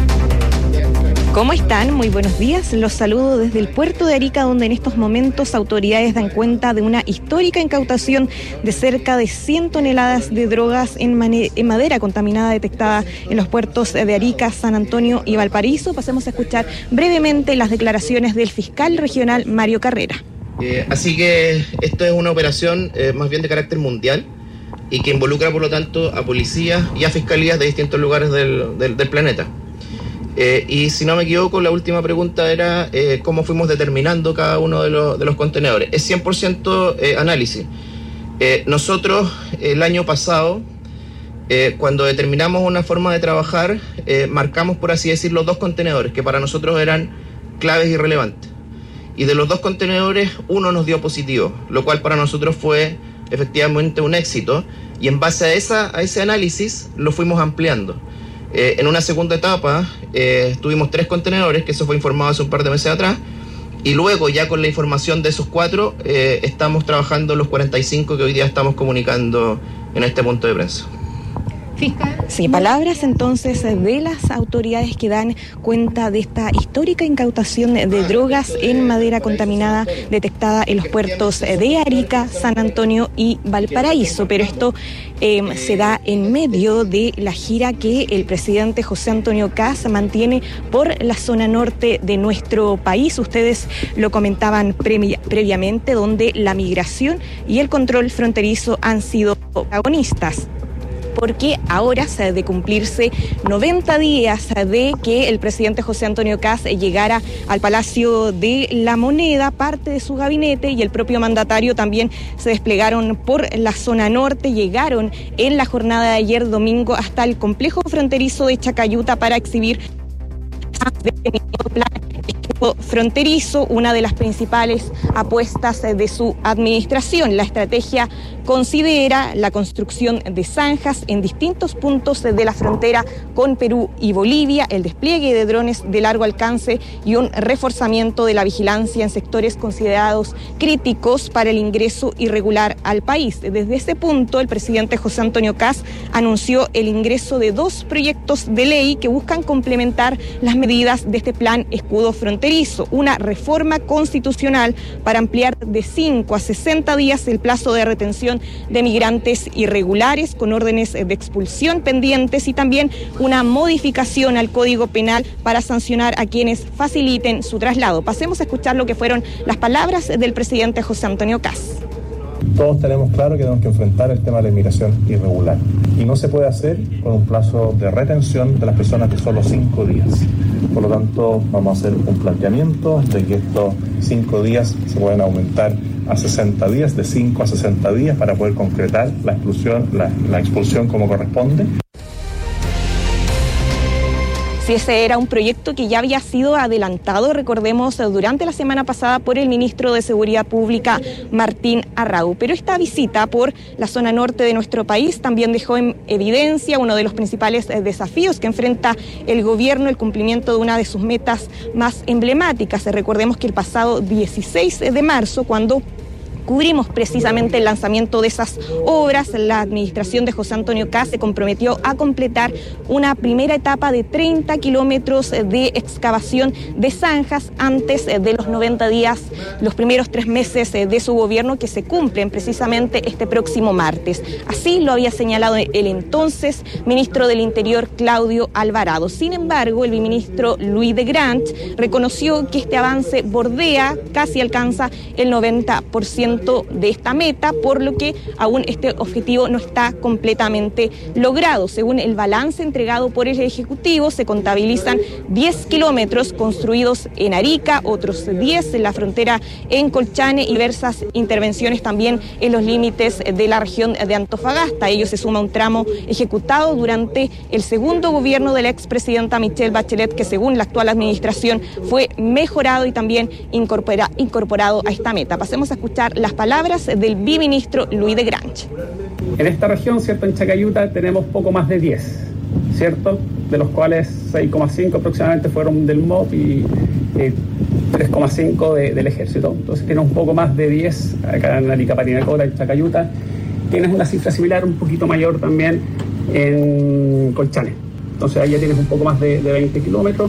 [SPEAKER 8] ¿Cómo están? Muy buenos días. Los saludo desde el puerto de Arica, donde en estos momentos autoridades dan cuenta de una histórica incautación de cerca de 100 toneladas de drogas en madera contaminada detectada en los puertos de Arica, San Antonio y Valparaíso. Pasemos a escuchar brevemente las declaraciones del fiscal regional Mario Carrera.
[SPEAKER 10] Así que esto es una operación más bien de carácter mundial y que involucra, por lo tanto, a policías y a fiscalías de distintos lugares del planeta. Y si no me equivoco, la última pregunta era cómo fuimos determinando cada uno de los contenedores. Es 100% análisis. Nosotros el año pasado, cuando determinamos una forma de trabajar, marcamos, por así decirlo, 2 contenedores que para nosotros eran claves y relevantes. Y de los 2 contenedores, uno nos dio positivo, lo cual para nosotros fue efectivamente un éxito. Y en base a ese análisis lo fuimos ampliando. En una segunda etapa tuvimos 3 contenedores, que eso fue informado hace un par de meses atrás, y luego ya con la información de esos 4 estamos trabajando los 45 que hoy día estamos comunicando en este punto de prensa.
[SPEAKER 8] Sí, palabras entonces de las autoridades que dan cuenta de esta histórica incautación de drogas en madera contaminada detectada en los puertos de Arica, San Antonio y Valparaíso. Pero esto se da en medio de la gira que el presidente José Antonio Kast mantiene por la zona norte de nuestro país. Ustedes lo comentaban previamente, donde la migración y el control fronterizo han sido protagonistas. Porque ahora se ha de cumplirse 90 días de que el presidente José Antonio Kast llegara al Palacio de la Moneda, parte de su gabinete y el propio mandatario también se desplegaron por la zona norte, llegaron en la jornada de ayer domingo hasta el complejo fronterizo de Chacayuta para exhibir fronterizo, una de las principales apuestas de su administración. La estrategia considera la construcción de zanjas en distintos puntos de la frontera con Perú y Bolivia, el despliegue de drones de largo alcance y un reforzamiento de la vigilancia en sectores considerados críticos para el ingreso irregular al país. Desde ese punto, el presidente José Antonio Kast anunció el ingreso de 2 proyectos de ley que buscan complementar las medidas de este plan escudo fronterizo. Una reforma constitucional para ampliar de 5 a 60 días el plazo de retención de migrantes irregulares con órdenes de expulsión pendientes y también una modificación al Código Penal para sancionar a quienes faciliten su traslado. Pasemos a escuchar lo que fueron las palabras del presidente José Antonio Kast.
[SPEAKER 11] Todos tenemos claro que tenemos que enfrentar el tema de la inmigración irregular y no se puede hacer con un plazo de retención de las personas de solo 5 días. Por lo tanto, vamos a hacer un planteamiento de que estos 5 días se pueden aumentar a 60 días, de 5 a 60 días, para poder concretar la expulsión como corresponde.
[SPEAKER 8] Si ese era un proyecto que ya había sido adelantado, recordemos, durante la semana pasada por el ministro de Seguridad Pública, Martín Arrau. Pero esta visita por la zona norte de nuestro país también dejó en evidencia uno de los principales desafíos que enfrenta el gobierno, el cumplimiento de una de sus metas más emblemáticas. Recordemos que el pasado 16 de marzo, cuando cubrimos precisamente el lanzamiento de esas obras, la administración de José Antonio Kast se comprometió a completar una primera etapa de 30 kilómetros de excavación de zanjas antes de los 90 días, los primeros 3 meses de su gobierno, que se cumplen precisamente este próximo martes. Así lo había señalado el entonces ministro del Interior, Claudio Alvarado. Sin embargo, el viceministro Louis de Grant reconoció que este avance bordea, casi alcanza el 90% cumplimiento de esta meta, por lo que aún este objetivo no está completamente logrado. Según el balance entregado por el Ejecutivo, se contabilizan 10 kilómetros construidos en Arica, otros 10 en la frontera en Colchane y diversas intervenciones también en los límites de la región de Antofagasta. A ello se suma un tramo ejecutado durante el segundo gobierno de la expresidenta Michelle Bachelet, que según la actual administración fue mejorado y también incorporado a esta meta. Pasemos a escuchar las palabras del viceministro Luis de Grange.
[SPEAKER 12] En esta región, ¿cierto?, en Chacayuta tenemos poco más de 10, ¿cierto?, de los cuales 6,5 aproximadamente fueron del MOP y 3,5 del Ejército. Entonces tienes un poco más de 10 acá en Arica, Parinacota, en Chacayuta. Tienes una cifra similar, un poquito mayor también en Colchane. Entonces ahí ya tienes un poco más de 20 kilómetros.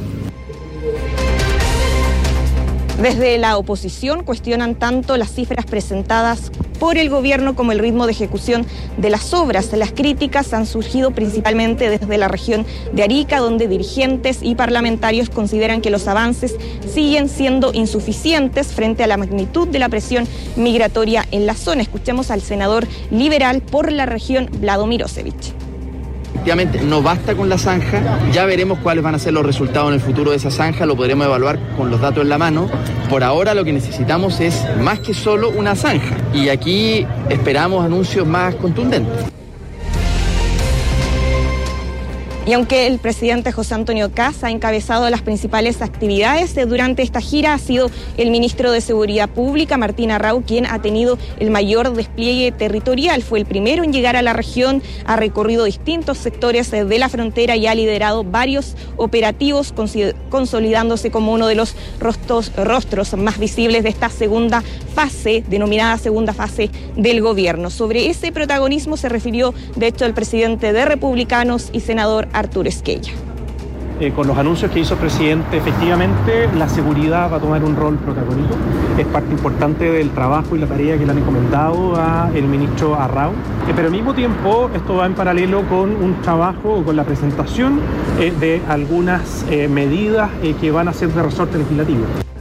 [SPEAKER 8] Desde la oposición cuestionan tanto las cifras presentadas por el gobierno como el ritmo de ejecución de las obras. Las críticas han surgido principalmente desde la región de Arica, donde dirigentes y parlamentarios consideran que los avances siguen siendo insuficientes frente a la magnitud de la presión migratoria en la zona. Escuchemos al senador liberal por la región, Vlado Mirosevich.
[SPEAKER 13] Efectivamente, no basta con la zanja, ya veremos cuáles van a ser los resultados en el futuro de esa zanja, lo podremos evaluar con los datos en la mano. Por ahora lo que necesitamos es más que solo una zanja y aquí esperamos anuncios más contundentes.
[SPEAKER 8] Y aunque el presidente José Antonio Kast ha encabezado las principales actividades durante esta gira, ha sido el ministro de Seguridad Pública, Martín Arrau, quien ha tenido el mayor despliegue territorial. Fue el primero en llegar a la región, ha recorrido distintos sectores de la frontera y ha liderado varios operativos, consolidándose como uno de los rostros más visibles de esta segunda fase, denominada segunda fase del gobierno. Sobre ese protagonismo se refirió, de hecho, el presidente de Republicanos y senador Arturo Esquella.
[SPEAKER 26] Con los anuncios que hizo el presidente, efectivamente la seguridad va a tomar un rol protagónico. Es parte importante del trabajo y la tarea que le han encomendado al ministro Arrau. Pero al mismo tiempo esto va en paralelo con un trabajo, con la presentación de algunas medidas que van a ser de resorte legislativo.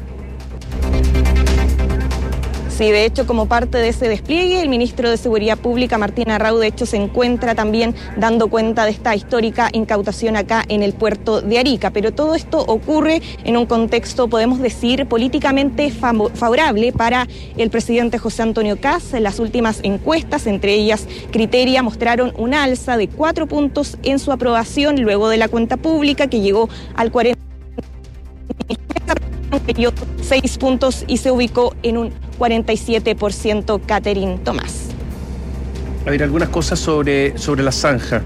[SPEAKER 8] Sí, de hecho, como parte de ese despliegue, el ministro de Seguridad Pública, Martín Arrau, de hecho, se encuentra también dando cuenta de esta histórica incautación acá en el puerto de Arica. Pero todo esto ocurre en un contexto, podemos decir, políticamente favorable para el presidente José Antonio Kast. Las últimas encuestas, entre ellas Criteria, mostraron una alza de 4 puntos en su aprobación luego de la cuenta pública, que llegó al 40%, 6 puntos y se ubicó en un 47%. Catherine Tomás.
[SPEAKER 2] A ver, algunas cosas sobre la zanja.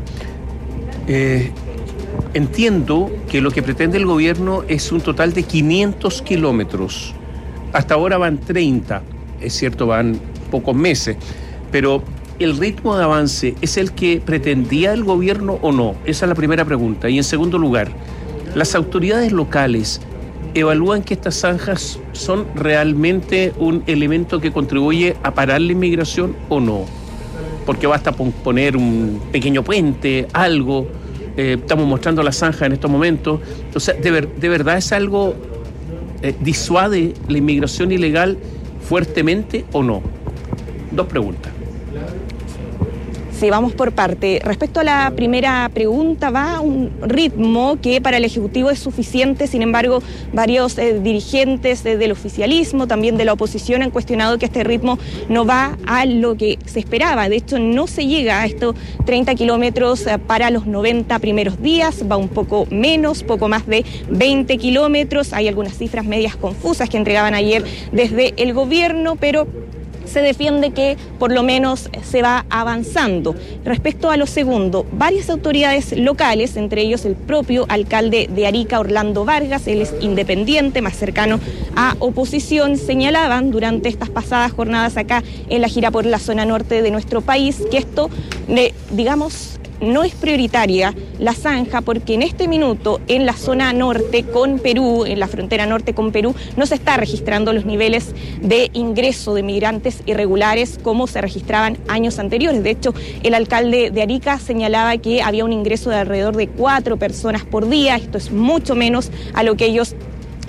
[SPEAKER 2] Entiendo que lo que pretende el gobierno es un total de 500 kilómetros. Hasta ahora van 30, es cierto, van pocos meses, pero ¿el ritmo de avance es el que pretendía el gobierno o no? Esa es la primera pregunta. Y en segundo lugar, ¿las autoridades locales evalúan que estas zanjas son realmente un elemento que contribuye a parar la inmigración o no? Porque basta poner un pequeño puente, algo. Estamos mostrando la zanja en estos momentos. O sea, ¿de verdad es algo disuade la inmigración ilegal fuertemente o no? Dos preguntas.
[SPEAKER 8] Sí, vamos por parte. Respecto a la primera pregunta, va a un ritmo que para el Ejecutivo es suficiente. Sin embargo, varios dirigentes del oficialismo, también de la oposición, han cuestionado que este ritmo no va a lo que se esperaba. De hecho, no se llega a estos 30 kilómetros para los 90 primeros días. Va un poco menos, poco más de 20 kilómetros. Hay algunas cifras medias confusas que entregaban ayer desde el gobierno, pero se defiende que por lo menos se va avanzando. Respecto a lo segundo, varias autoridades locales, entre ellos el propio alcalde de Arica, Orlando Vargas, él es independiente, más cercano a oposición, señalaban durante estas pasadas jornadas acá en la gira por la zona norte de nuestro país que esto, no es prioritaria la zanja, porque en este minuto en la zona norte con Perú, en la frontera norte con Perú, no se está registrando los niveles de ingreso de migrantes irregulares como se registraban años anteriores. De hecho, el alcalde de Arica señalaba que había un ingreso de alrededor de 4 personas por día. Esto es mucho menos a lo que ellos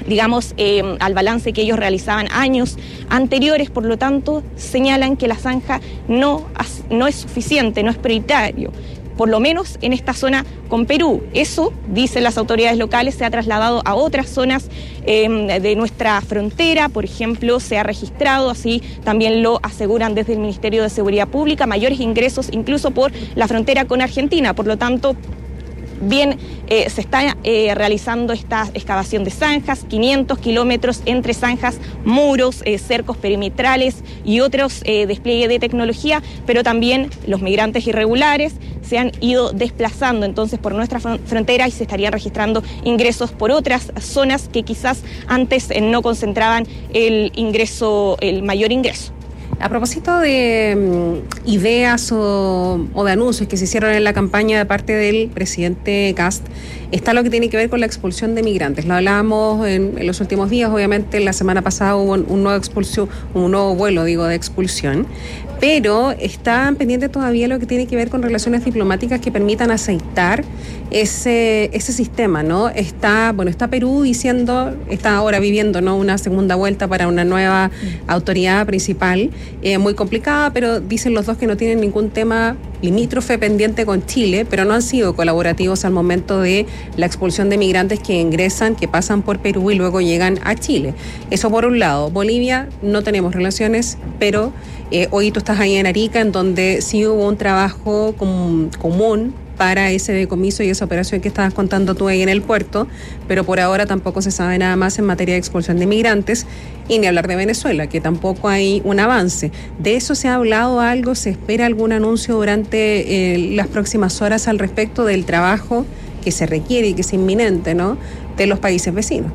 [SPEAKER 8] al balance que ellos realizaban años anteriores. Por lo tanto, señalan que la zanja no es suficiente, no es prioritario, por lo menos en esta zona con Perú. Eso, dicen las autoridades locales, se ha trasladado a otras zonas de nuestra frontera. Por ejemplo, se ha registrado, así también lo aseguran desde el Ministerio de Seguridad Pública, mayores ingresos incluso por la frontera con Argentina. Por lo tanto, se está realizando esta excavación de zanjas, 500 kilómetros entre zanjas, muros, cercos perimetrales y otros despliegue de tecnología, pero también los migrantes irregulares se han ido desplazando entonces por nuestra frontera y se estarían registrando ingresos por otras zonas que quizás antes no concentraban el mayor ingreso.
[SPEAKER 1] A propósito de ideas o de anuncios que se hicieron en la campaña de parte del presidente Kast, está lo que tiene que ver con la expulsión de migrantes. Lo hablábamos en los últimos días, obviamente la semana pasada hubo un nuevo vuelo de expulsión, pero está pendiente todavía lo que tiene que ver con relaciones diplomáticas que permitan aceitar ese sistema, ¿no? Está Perú está ahora viviendo, ¿no?, una segunda vuelta para una nueva autoridad principal, muy complicada, pero dicen los dos que no tienen ningún tema limítrofe pendiente con Chile, pero no han sido colaborativos al momento de la expulsión de migrantes que ingresan, que pasan por Perú y luego llegan a Chile. Eso por un lado. Bolivia, no tenemos relaciones, pero hoy tú estás ahí en Arica, en donde sí hubo un trabajo común para ese decomiso y esa operación que estabas contando tú ahí en el puerto, pero por ahora tampoco se sabe nada más en materia de expulsión de migrantes, y ni hablar de Venezuela, que tampoco hay un avance. ¿De eso se ha hablado algo? ¿Se espera algún anuncio durante las próximas horas al respecto del trabajo que se requiere y que es inminente, ¿no?, de los países vecinos?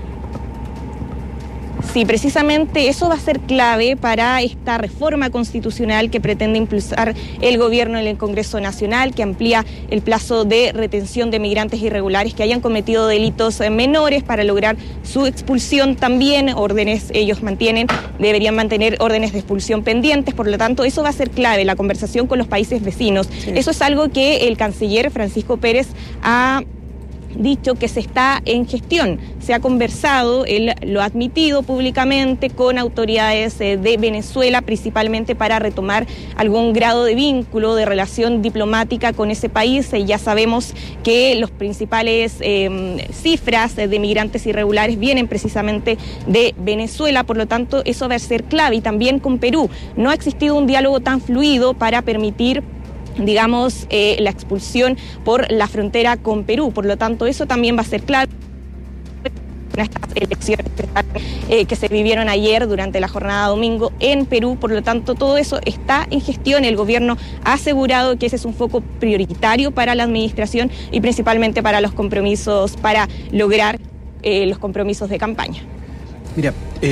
[SPEAKER 8] Sí, precisamente eso va a ser clave para esta reforma constitucional que pretende impulsar el gobierno en el Congreso Nacional, que amplía el plazo de retención de migrantes irregulares que hayan cometido delitos menores para lograr su expulsión. También ellos deberían mantener órdenes de expulsión pendientes. Por lo tanto, eso va a ser clave, la conversación con los países vecinos. Sí. Eso es algo que el canciller Francisco Pérez ha dicho que se está en gestión. Se ha conversado, él lo ha admitido públicamente, con autoridades de Venezuela, principalmente para retomar algún grado de vínculo, de relación diplomática con ese país. Ya sabemos que los principales cifras de migrantes irregulares vienen precisamente de Venezuela, por lo tanto eso va a ser clave. Y también con Perú. No ha existido un diálogo tan fluido para permitir la expulsión por la frontera con Perú. Por lo tanto, eso también va a ser clave en estas elecciones que se vivieron ayer durante la jornada domingo en Perú. Por lo tanto, todo eso está en gestión. El gobierno ha asegurado que ese es un foco prioritario para la administración y principalmente para los compromisos, para lograr los compromisos de campaña.
[SPEAKER 2] Mira,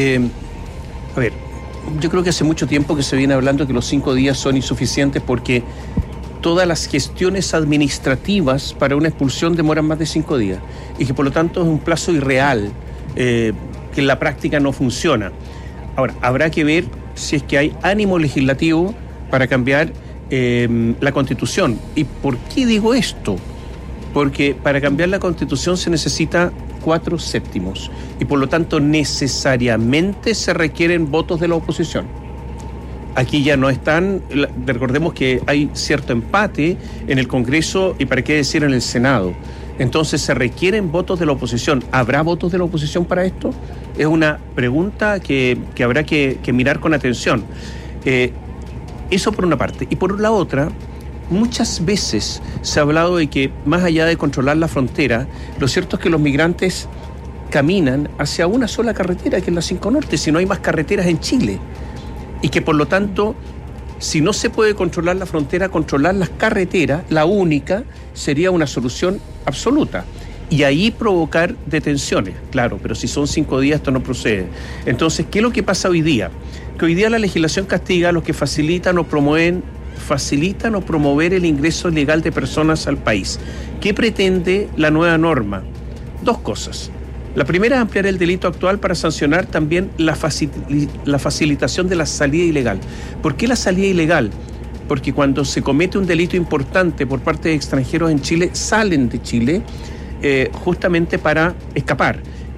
[SPEAKER 2] yo creo que hace mucho tiempo que se viene hablando que los 5 días son insuficientes porque todas las gestiones administrativas para una expulsión demoran más de 5 días y que por lo tanto es un plazo irreal, que en la práctica no funciona. Ahora, habrá que ver si es que hay ánimo legislativo para cambiar la Constitución. ¿Y por qué digo esto? Porque para cambiar la Constitución se necesita 4/7 y por lo tanto necesariamente se requieren votos de la oposición. Aquí ya no están, recordemos que hay cierto empate en el Congreso y para qué decir en el Senado. Entonces se requieren votos de la oposición. ¿Habrá votos de la oposición para esto? Es una pregunta que habrá que mirar con atención. Eso por una parte. Y por la otra, muchas veces se ha hablado de que más allá de controlar la frontera, lo cierto es que los migrantes caminan hacia una sola carretera, que es la 5 Norte, si no hay más carreteras en Chile. Y que por lo tanto, si no se puede controlar la frontera, controlar las carreteras, la única, sería una solución absoluta. Y ahí provocar detenciones, claro, pero si son 5 días esto no procede. Entonces, ¿qué es lo que pasa hoy día? Que hoy día la legislación castiga a los que facilitan o promover el ingreso ilegal de personas al país. ¿Qué pretende la nueva norma? 2 cosas. La primera es ampliar el delito actual para sancionar también la facilitación de la salida ilegal. ¿Por qué la salida ilegal? Porque cuando se comete un delito importante por parte de extranjeros en Chile, salen de Chile justamente para escapar.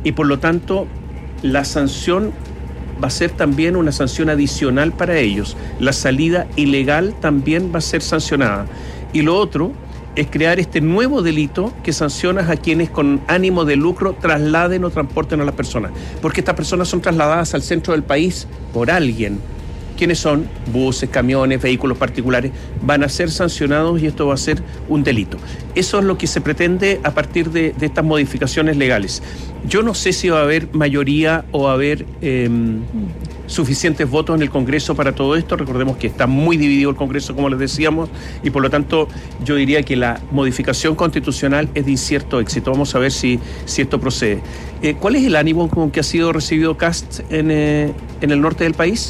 [SPEAKER 2] y por lo tanto la sanción va a ser también una sanción adicional para ellos. La salida ilegal también va a ser sancionada. Y lo otro es crear este nuevo delito que sanciona a quienes con ánimo de lucro trasladen o transporten a las personas. Porque estas personas son trasladadas al centro del país por alguien. ¿Quiénes son? Buses, camiones, vehículos particulares. Van a ser sancionados y esto va a ser un delito. Eso es lo que se pretende a partir de estas modificaciones legales. Yo no sé si va a haber mayoría o va a haber suficientes votos en el Congreso para todo esto. Recordemos que está muy dividido el Congreso, como les decíamos, y por lo tanto yo diría que la modificación constitucional es de incierto éxito. Vamos a ver si esto procede. ¿Cuál es el ánimo con que ha sido recibido Kast en el norte del país?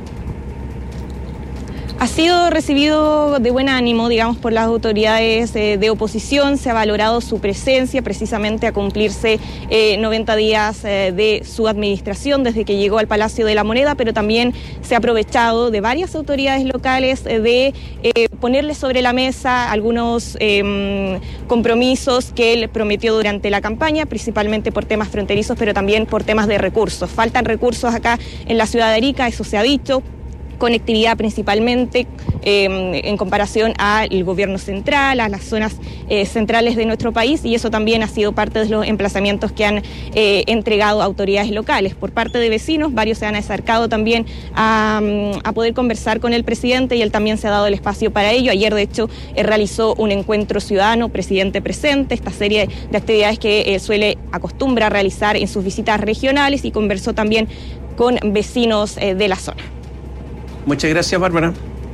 [SPEAKER 8] Ha sido recibido de buen ánimo, digamos, por las autoridades de oposición. Se ha valorado su presencia precisamente a cumplirse 90 días de su administración desde que llegó al Palacio de la Moneda, pero también se ha aprovechado de varias autoridades locales de ponerle sobre la mesa algunos compromisos que él prometió durante la campaña, principalmente por temas fronterizos, pero también por temas de recursos. Faltan recursos acá en la ciudad de Arica, eso se ha dicho. Conectividad principalmente en comparación al gobierno central, a las zonas centrales de nuestro país, y eso también ha sido parte de los emplazamientos que han entregado autoridades locales. Por parte de vecinos, varios se han acercado también a poder conversar con el presidente y él también se ha dado el espacio para ello. Ayer, de hecho, realizó un encuentro ciudadano, presidente presente, esta serie de actividades que acostumbra a realizar en sus visitas regionales, y conversó también con vecinos de la zona.
[SPEAKER 2] Muchas gracias, Bárbara.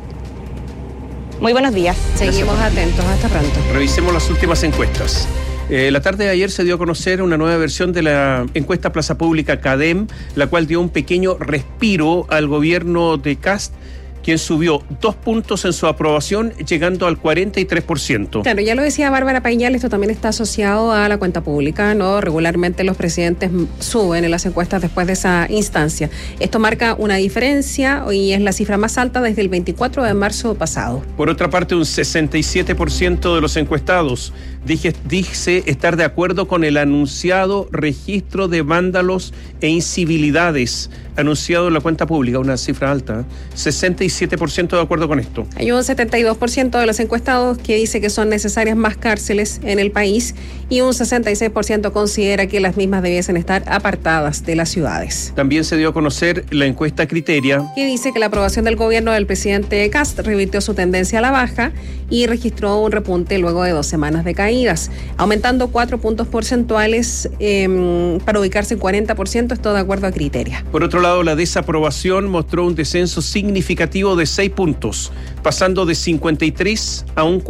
[SPEAKER 8] Muy buenos días.
[SPEAKER 1] Seguimos atentos. Hasta pronto.
[SPEAKER 2] Revisemos las últimas encuestas. La tarde de ayer se dio a conocer una nueva versión de la encuesta Plaza Pública CADEM, la cual dio un pequeño respiro al gobierno de Kast, quien subió 2 puntos en su aprobación, llegando al 43%.
[SPEAKER 1] Claro, ya lo decía Bárbara Painal, esto también está asociado a la cuenta pública, ¿no? Regularmente los presidentes suben en las encuestas después de esa instancia. Esto marca una diferencia y es la cifra más alta desde el 24 de marzo pasado.
[SPEAKER 2] Por otra parte, un 67% de los encuestados dice estar de acuerdo con el anunciado registro de vándalos e incivilidades anunciado en la cuenta pública, una cifra alta, 67% de acuerdo con esto.
[SPEAKER 1] Hay un 72% de los encuestados que dice que son necesarias más cárceles en el país y un 66% considera que las mismas debiesen estar apartadas de las ciudades.
[SPEAKER 2] También se dio a conocer la encuesta Criteria,
[SPEAKER 1] que dice que la aprobación del gobierno del presidente Kast revirtió su tendencia a la baja y registró un repunte luego de 2 semanas de caídas, aumentando 4 puntos porcentuales para ubicarse en 40%, esto de acuerdo a Criteria.
[SPEAKER 2] Por otro lado, la desaprobación mostró un descenso significativo de 6 puntos, pasando de 53 a un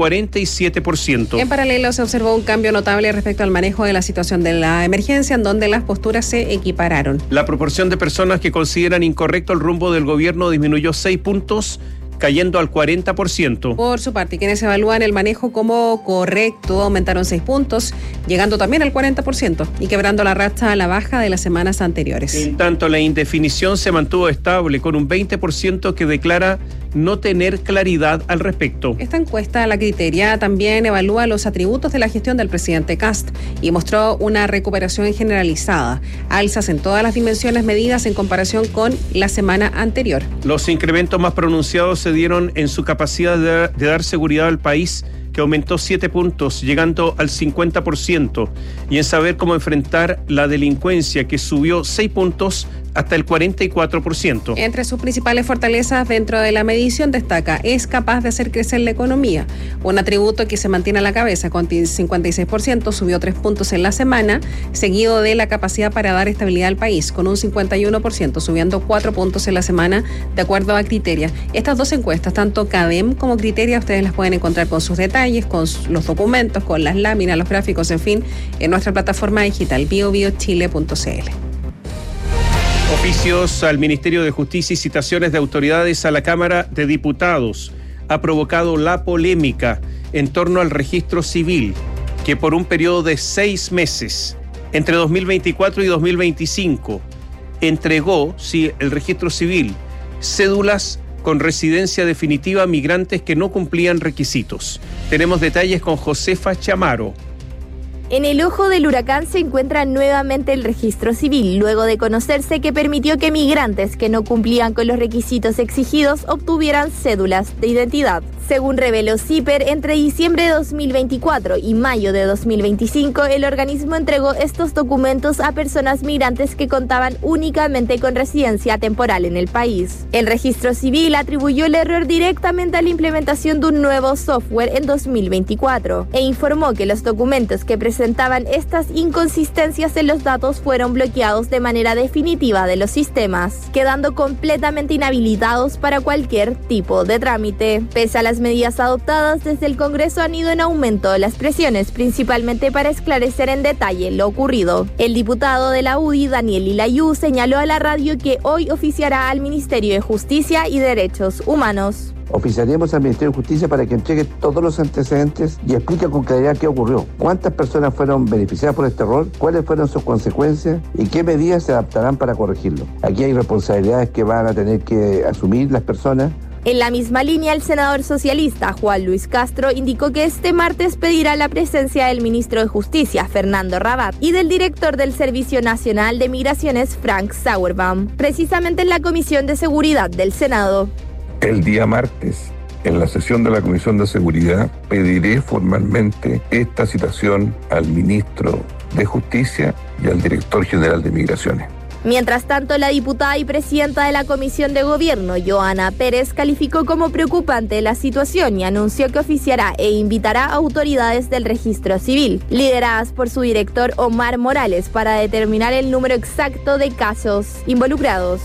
[SPEAKER 2] 47%.
[SPEAKER 1] En paralelo se observó un cambio notable respecto al manejo de la situación de la emergencia, en donde las posturas se equipararon.
[SPEAKER 2] La proporción de personas que consideran incorrecto el rumbo del gobierno disminuyó 6 puntos, cayendo al 40%.
[SPEAKER 1] Por su parte, quienes evalúan el manejo como correcto aumentaron 6 puntos, llegando también al 40% y quebrando la racha a la baja de las semanas anteriores.
[SPEAKER 2] En tanto, la indefinición se mantuvo estable, con un 20% que declara no tener claridad al respecto.
[SPEAKER 1] Esta encuesta, la Criteria, también evalúa los atributos de la gestión del presidente Kast y mostró una recuperación generalizada, alzas en todas las dimensiones medidas en comparación con la semana anterior.
[SPEAKER 2] Los incrementos más pronunciados se dieron en su capacidad de dar seguridad al país, que aumentó 7 puntos, llegando al 50%, y en saber cómo enfrentar la delincuencia, que subió 6 puntos hasta el 44%.
[SPEAKER 1] Entre sus principales fortalezas dentro de la medición destaca: es capaz de hacer crecer la economía, un atributo que se mantiene a la cabeza con 56%, subió 3 puntos en la semana, seguido de la capacidad para dar estabilidad al país con un 51%, subiendo 4 puntos en la semana, de acuerdo a Criteria. Estas dos encuestas, tanto CADEM como Criteria, ustedes las pueden encontrar con sus detalles, con los documentos, con las láminas, los gráficos, en fin, en nuestra plataforma digital biobiochile.cl.
[SPEAKER 2] Oficios al Ministerio de Justicia y citaciones de autoridades a la Cámara de Diputados ha provocado la polémica en torno al registro civil, que por un periodo de 6 meses, entre 2024 y 2025, entregó, el registro civil, cédulas con residencia definitiva a migrantes que no cumplían requisitos. Tenemos detalles con Josefa Chamaro.
[SPEAKER 14] En el ojo del huracán se encuentra nuevamente el registro civil, luego de conocerse que permitió que migrantes que no cumplían con los requisitos exigidos obtuvieran cédulas de identidad. Según reveló CIPER, entre diciembre de 2024 y mayo de 2025, el organismo entregó estos documentos a personas migrantes que contaban únicamente con residencia temporal en el país. El registro civil atribuyó el error directamente a la implementación de un nuevo software en 2024 e informó que los documentos que presentaban estas inconsistencias en los datos fueron bloqueados de manera definitiva de los sistemas, quedando completamente inhabilitados para cualquier tipo de trámite. Pese a las medidas adoptadas desde el Congreso, han ido en aumento las presiones, principalmente para esclarecer en detalle lo ocurrido. El diputado de la UDI, Daniel Lilayú, señaló a la radio que hoy oficiará al Ministerio de Justicia y Derechos Humanos.
[SPEAKER 15] Oficiaremos al Ministerio de Justicia para que entregue todos los antecedentes y explique con claridad qué ocurrió, cuántas personas fueron beneficiadas por este error, cuáles fueron sus consecuencias y qué medidas se adaptarán para corregirlo. Aquí hay responsabilidades que van a tener que asumir las personas.
[SPEAKER 14] En la misma línea, el senador socialista Juan Luis Castro indicó que este martes pedirá la presencia del ministro de Justicia, Fernando Rabat, y del director del Servicio Nacional de Migraciones, Frank Sauerbaum, precisamente en la Comisión de Seguridad del Senado.
[SPEAKER 16] El día martes, en la sesión de la Comisión de Seguridad, pediré formalmente esta citación al ministro de Justicia y al director general de Migraciones.
[SPEAKER 14] Mientras tanto, la diputada y presidenta de la Comisión de Gobierno, Joana Pérez, calificó como preocupante la situación y anunció que oficiará e invitará a autoridades del registro civil, lideradas por su director Omar Morales, para determinar el número exacto de casos involucrados.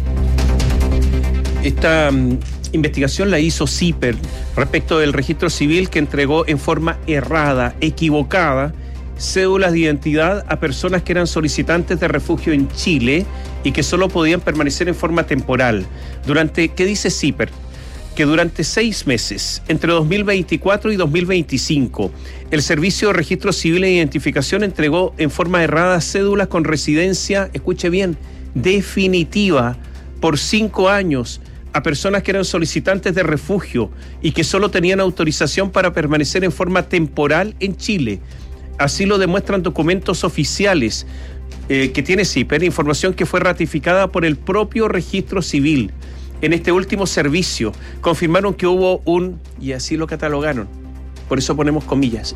[SPEAKER 2] Esta investigación la hizo CIPER respecto del registro civil que entregó en forma errada, equivocada, cédulas de identidad a personas que eran solicitantes de refugio en Chile y que solo podían permanecer en forma temporal. ¿Qué dice CIPER? Que durante 6 meses, entre 2024 y 2025, el Servicio de Registro Civil e Identificación entregó en forma errada cédulas con residencia, escuche bien, definitiva por 5 años a personas que eran solicitantes de refugio y que solo tenían autorización para permanecer en forma temporal en Chile. Así lo demuestran documentos oficiales que tiene CIPER, información que fue ratificada por el propio registro civil. En este último servicio confirmaron que hubo y así lo catalogaron, por eso ponemos comillas,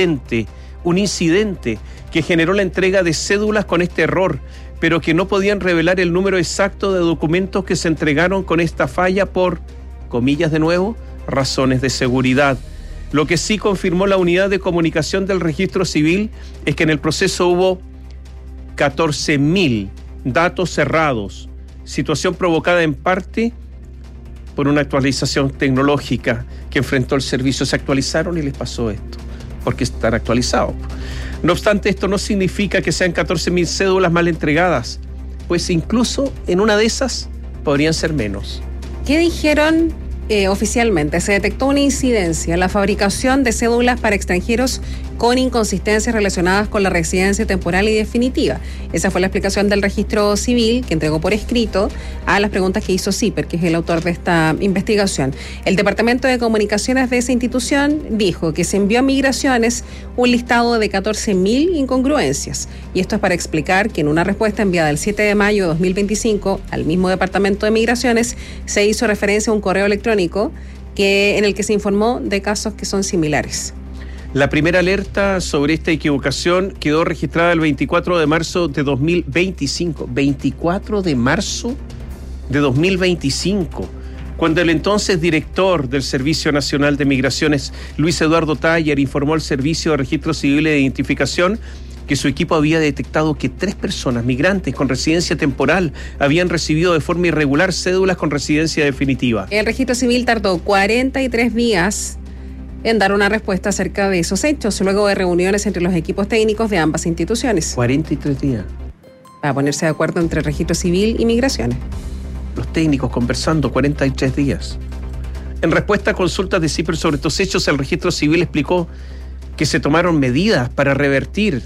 [SPEAKER 2] un incidente que generó la entrega de cédulas con este error, pero que no podían revelar el número exacto de documentos que se entregaron con esta falla por, comillas de nuevo, razones de seguridad. Lo que sí confirmó la unidad de comunicación del registro civil es que en el proceso hubo 14.000 datos cerrados, situación provocada en parte por una actualización tecnológica que enfrentó el servicio. Se actualizaron y les pasó esto, porque están actualizados. No obstante, esto no significa que sean 14.000 cédulas mal entregadas, pues incluso en una de esas podrían ser menos.
[SPEAKER 1] ¿Qué dijeron oficialmente? Se detectó una incidencia en la fabricación de cédulas para extranjeros con inconsistencias relacionadas con la residencia temporal y definitiva. Esa fue la explicación del registro civil que entregó por escrito a las preguntas que hizo CIPER, que es el autor de esta investigación. El Departamento de Comunicaciones de esa institución dijo que se envió a Migraciones un listado de 14.000 incongruencias. Y esto es para explicar que en una respuesta enviada el 7 de mayo de 2025 al mismo Departamento de Migraciones se hizo referencia a un correo electrónico en el que se informó de casos que son similares.
[SPEAKER 2] La primera alerta sobre esta equivocación quedó registrada el 24 de marzo de 2025. 24 de marzo de 2025, cuando el entonces director del Servicio Nacional de Migraciones, Luis Eduardo Taller, informó al Servicio de Registro Civil e Identificación que su equipo había detectado que 3 personas migrantes con residencia temporal habían recibido de forma irregular cédulas con residencia definitiva.
[SPEAKER 1] El registro civil tardó 43 días en dar una respuesta acerca de esos hechos, luego de reuniones entre los equipos técnicos de ambas instituciones.
[SPEAKER 2] 43 días.
[SPEAKER 1] Para ponerse de acuerdo entre registro civil y migraciones.
[SPEAKER 2] Los técnicos conversando 43 días. En respuesta a consultas de CIPER sobre estos hechos, el registro civil explicó que se tomaron medidas para revertir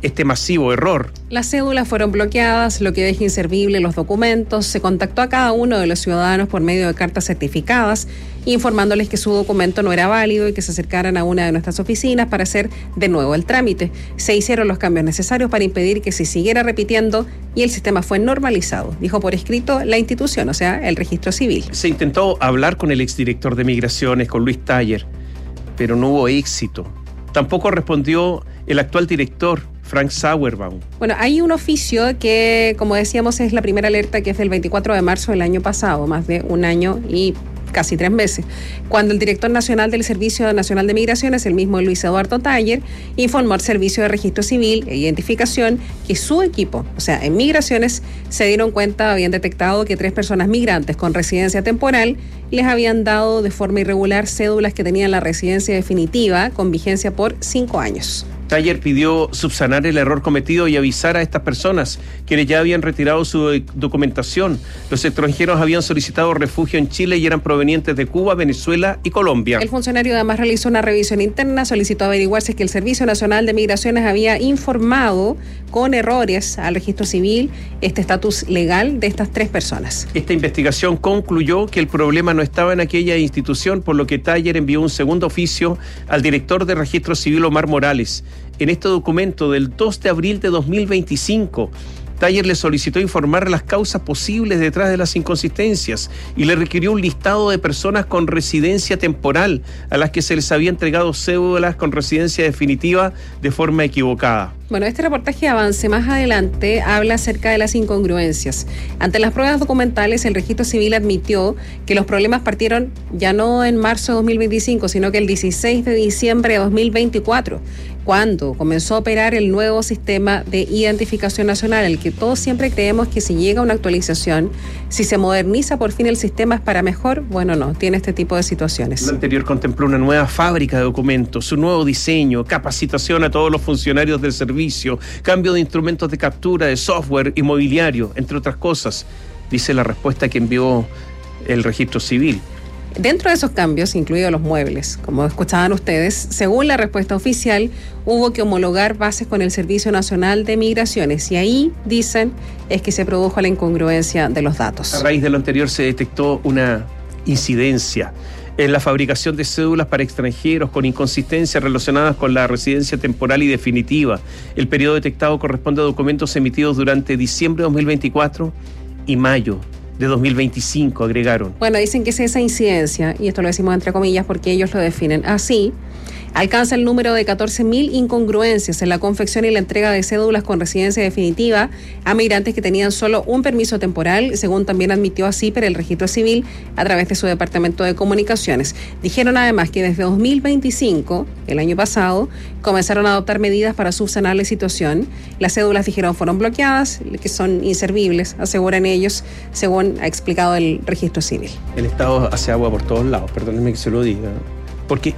[SPEAKER 2] este masivo error.
[SPEAKER 1] Las cédulas fueron bloqueadas, lo que deja inservible los documentos. Se contactó a cada uno de los ciudadanos por medio de cartas certificadas, informándoles que su documento no era válido y que se acercaran a una de nuestras oficinas para hacer de nuevo el trámite. Se hicieron los cambios necesarios para impedir que se siguiera repitiendo y el sistema fue normalizado, dijo por escrito la institución, o sea, el registro civil.
[SPEAKER 2] Se intentó hablar con el exdirector de Migraciones, con Luis Taller, pero no hubo éxito. Tampoco respondió el actual director, Frank Sauerbaum.
[SPEAKER 1] Bueno, hay un oficio que, como decíamos, es la primera alerta, que es del 24 de marzo del año pasado, más de un año y casi 3 meses, cuando el director nacional del Servicio Nacional de Migraciones, el mismo Luis Eduardo Taller, informó al Servicio de Registro Civil e Identificación que su equipo, o sea, en Migraciones, se dieron cuenta, habían detectado que 3 personas migrantes con residencia temporal les habían dado de forma irregular cédulas que tenían la residencia definitiva con vigencia por 5 años.
[SPEAKER 2] Taller pidió subsanar el error cometido y avisar a estas personas, quienes ya habían retirado su documentación. Los extranjeros habían solicitado refugio en Chile y eran provenientes de Cuba, Venezuela y Colombia.
[SPEAKER 1] El funcionario además realizó una revisión interna, solicitó averiguar si es que el Servicio Nacional de Migraciones había informado con errores al registro civil este estatus legal de estas 3 personas.
[SPEAKER 2] Esta investigación concluyó que el problema no estaba en aquella institución, por lo que Taller envió un segundo oficio al director de Registro Civil, Omar Morales. En este documento del 2 de abril de 2025, Taller le solicitó informar las causas posibles detrás de las inconsistencias y le requirió un listado de personas con residencia temporal a las que se les había entregado cédulas con residencia definitiva de forma equivocada.
[SPEAKER 1] Bueno, este reportaje Avance más adelante habla acerca de las incongruencias. Ante las pruebas documentales, el Registro Civil admitió que los problemas partieron ya no en marzo de 2025, sino que el 16 de diciembre de 2024, cuando comenzó a operar el nuevo sistema de identificación nacional, el que todos siempre creemos que si llega una actualización, si se moderniza por fin el sistema es para mejor. Bueno, no, tiene este tipo de situaciones.
[SPEAKER 2] Lo anterior contempló una nueva fábrica de documentos, un nuevo diseño, capacitación a todos los funcionarios del servicio, cambio de instrumentos de captura, de software y mobiliario, entre otras cosas, dice la respuesta que envió el Registro Civil.
[SPEAKER 1] Dentro de esos cambios, incluidos los muebles, como escuchaban ustedes, según la respuesta oficial, hubo que homologar bases con el Servicio Nacional de Migraciones y ahí, dicen, es que se produjo la incongruencia de los datos.
[SPEAKER 2] A raíz de lo anterior se detectó una incidencia en la fabricación de cédulas para extranjeros con inconsistencias relacionadas con la residencia temporal y definitiva. El periodo detectado corresponde a documentos emitidos durante diciembre de 2024 y mayo de 2025, agregaron.
[SPEAKER 1] Bueno, dicen que es esa incidencia, y esto lo decimos entre comillas porque ellos lo definen así, alcanza el número de 14.000 incongruencias en la confección y la entrega de cédulas con residencia definitiva a migrantes que tenían solo un permiso temporal, según también admitió así por el Registro Civil a través de su Departamento de Comunicaciones. Dijeron además que desde 2025, el año pasado, comenzaron a adoptar medidas para subsanar la situación. Las cédulas, dijeron, fueron bloqueadas, que son inservibles, aseguran ellos, según ha explicado el Registro Civil.
[SPEAKER 2] El Estado hace agua por todos lados, perdónenme que se lo diga, porque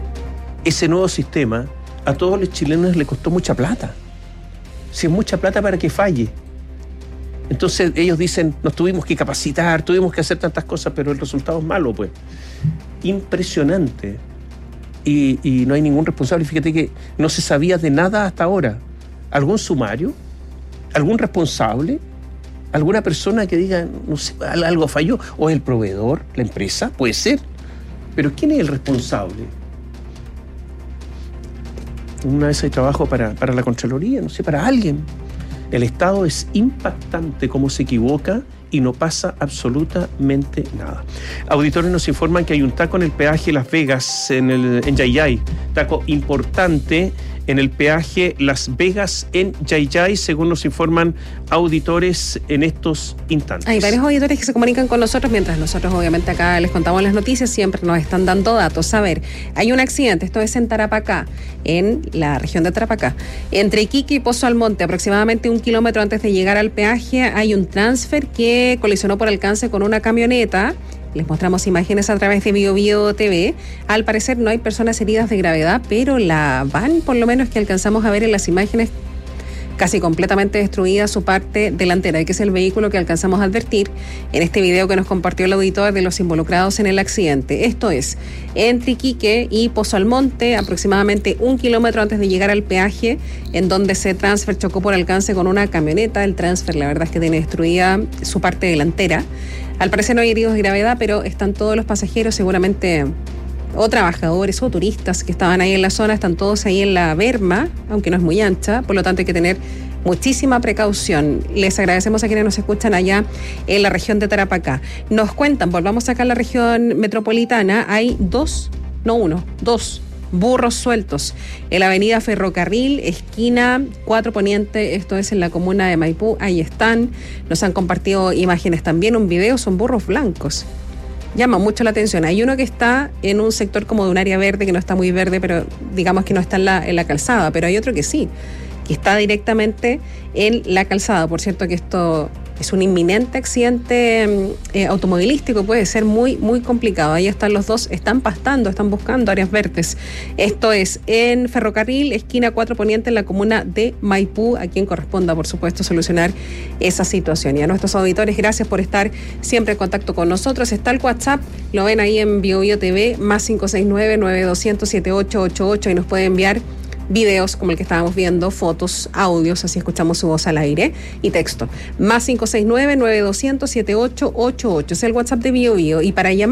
[SPEAKER 2] ese nuevo sistema a todos los chilenos le costó mucha plata. Si es mucha plata para que falle. Entonces ellos dicen, nos tuvimos que capacitar, tuvimos que hacer tantas cosas, pero el resultado es malo, pues. Impresionante. Y no hay ningún responsable. Fíjate que no se sabía de nada hasta ahora. ¿Algún sumario? ¿Algún responsable? ¿Alguna persona que diga, no sé, algo falló? ¿O el proveedor, la empresa? Puede ser. Pero ¿quién es el responsable? Una vez hay trabajo para la Contraloría, no sé, para alguien. El Estado es impactante cómo se equivoca y no pasa absolutamente nada. Auditores nos informan que hay un taco en el peaje Las Vegas, en Yayay. Taco importante en el peaje Las Vegas en Yayay, según nos informan auditores en estos instantes.
[SPEAKER 1] Hay varios auditores que se comunican con nosotros, mientras nosotros obviamente acá les contamos las noticias, siempre nos están dando datos. A ver, hay un accidente, esto es en Tarapacá, en la región de Tarapacá. Entre Iquique y Pozo Almonte, aproximadamente 1 kilómetro antes de llegar al peaje, hay un transfer que colisionó por alcance con una camioneta. Les mostramos imágenes a través de BioBio TV. Al parecer no hay personas heridas de gravedad, pero la van, por lo menos que alcanzamos a ver en las imágenes, casi completamente destruida su parte delantera, que es el vehículo que alcanzamos a advertir en este video que nos compartió el auditor de los involucrados en el accidente. Esto es entre Iquique y Pozo Almonte, aproximadamente 1 kilómetro antes de llegar al peaje, en donde ese transfer chocó por alcance con una camioneta. El transfer, la verdad es que tiene destruida su parte delantera. Al parecer no hay heridos de gravedad, pero están todos los pasajeros, seguramente o trabajadores o turistas que estaban ahí en la zona, están todos ahí en la berma, aunque no es muy ancha, por lo tanto hay que tener muchísima precaución. Les agradecemos a quienes nos escuchan allá en la región de Tarapacá. Nos cuentan, volvamos acá a la región metropolitana, hay dos burros sueltos en la avenida Ferrocarril, esquina 4 Poniente, esto es en la comuna de Maipú. Ahí están, nos han compartido imágenes también, un video, son burros blancos. Llama mucho la atención. Hay uno que está en un sector como de un área verde, que no está muy verde, pero digamos que no está en la calzada, pero hay otro que sí, que está directamente en la calzada. Por cierto que esto es un inminente accidente automovilístico, puede ser muy, muy complicado. Ahí están los dos, están pastando, están buscando áreas verdes. Esto es en Ferrocarril, esquina 4 Poniente, en la comuna de Maipú, a quien corresponda, por supuesto, solucionar esa situación. Y a nuestros auditores, gracias por estar siempre en contacto con nosotros. Está el WhatsApp, lo ven ahí en BioBio TV, más 569-9200-7888, y nos puede enviar videos como el que estábamos viendo, fotos, audios, así escuchamos su voz al aire, y texto. Más 569-9200-7888. Es el WhatsApp de BioBio. Y para llamar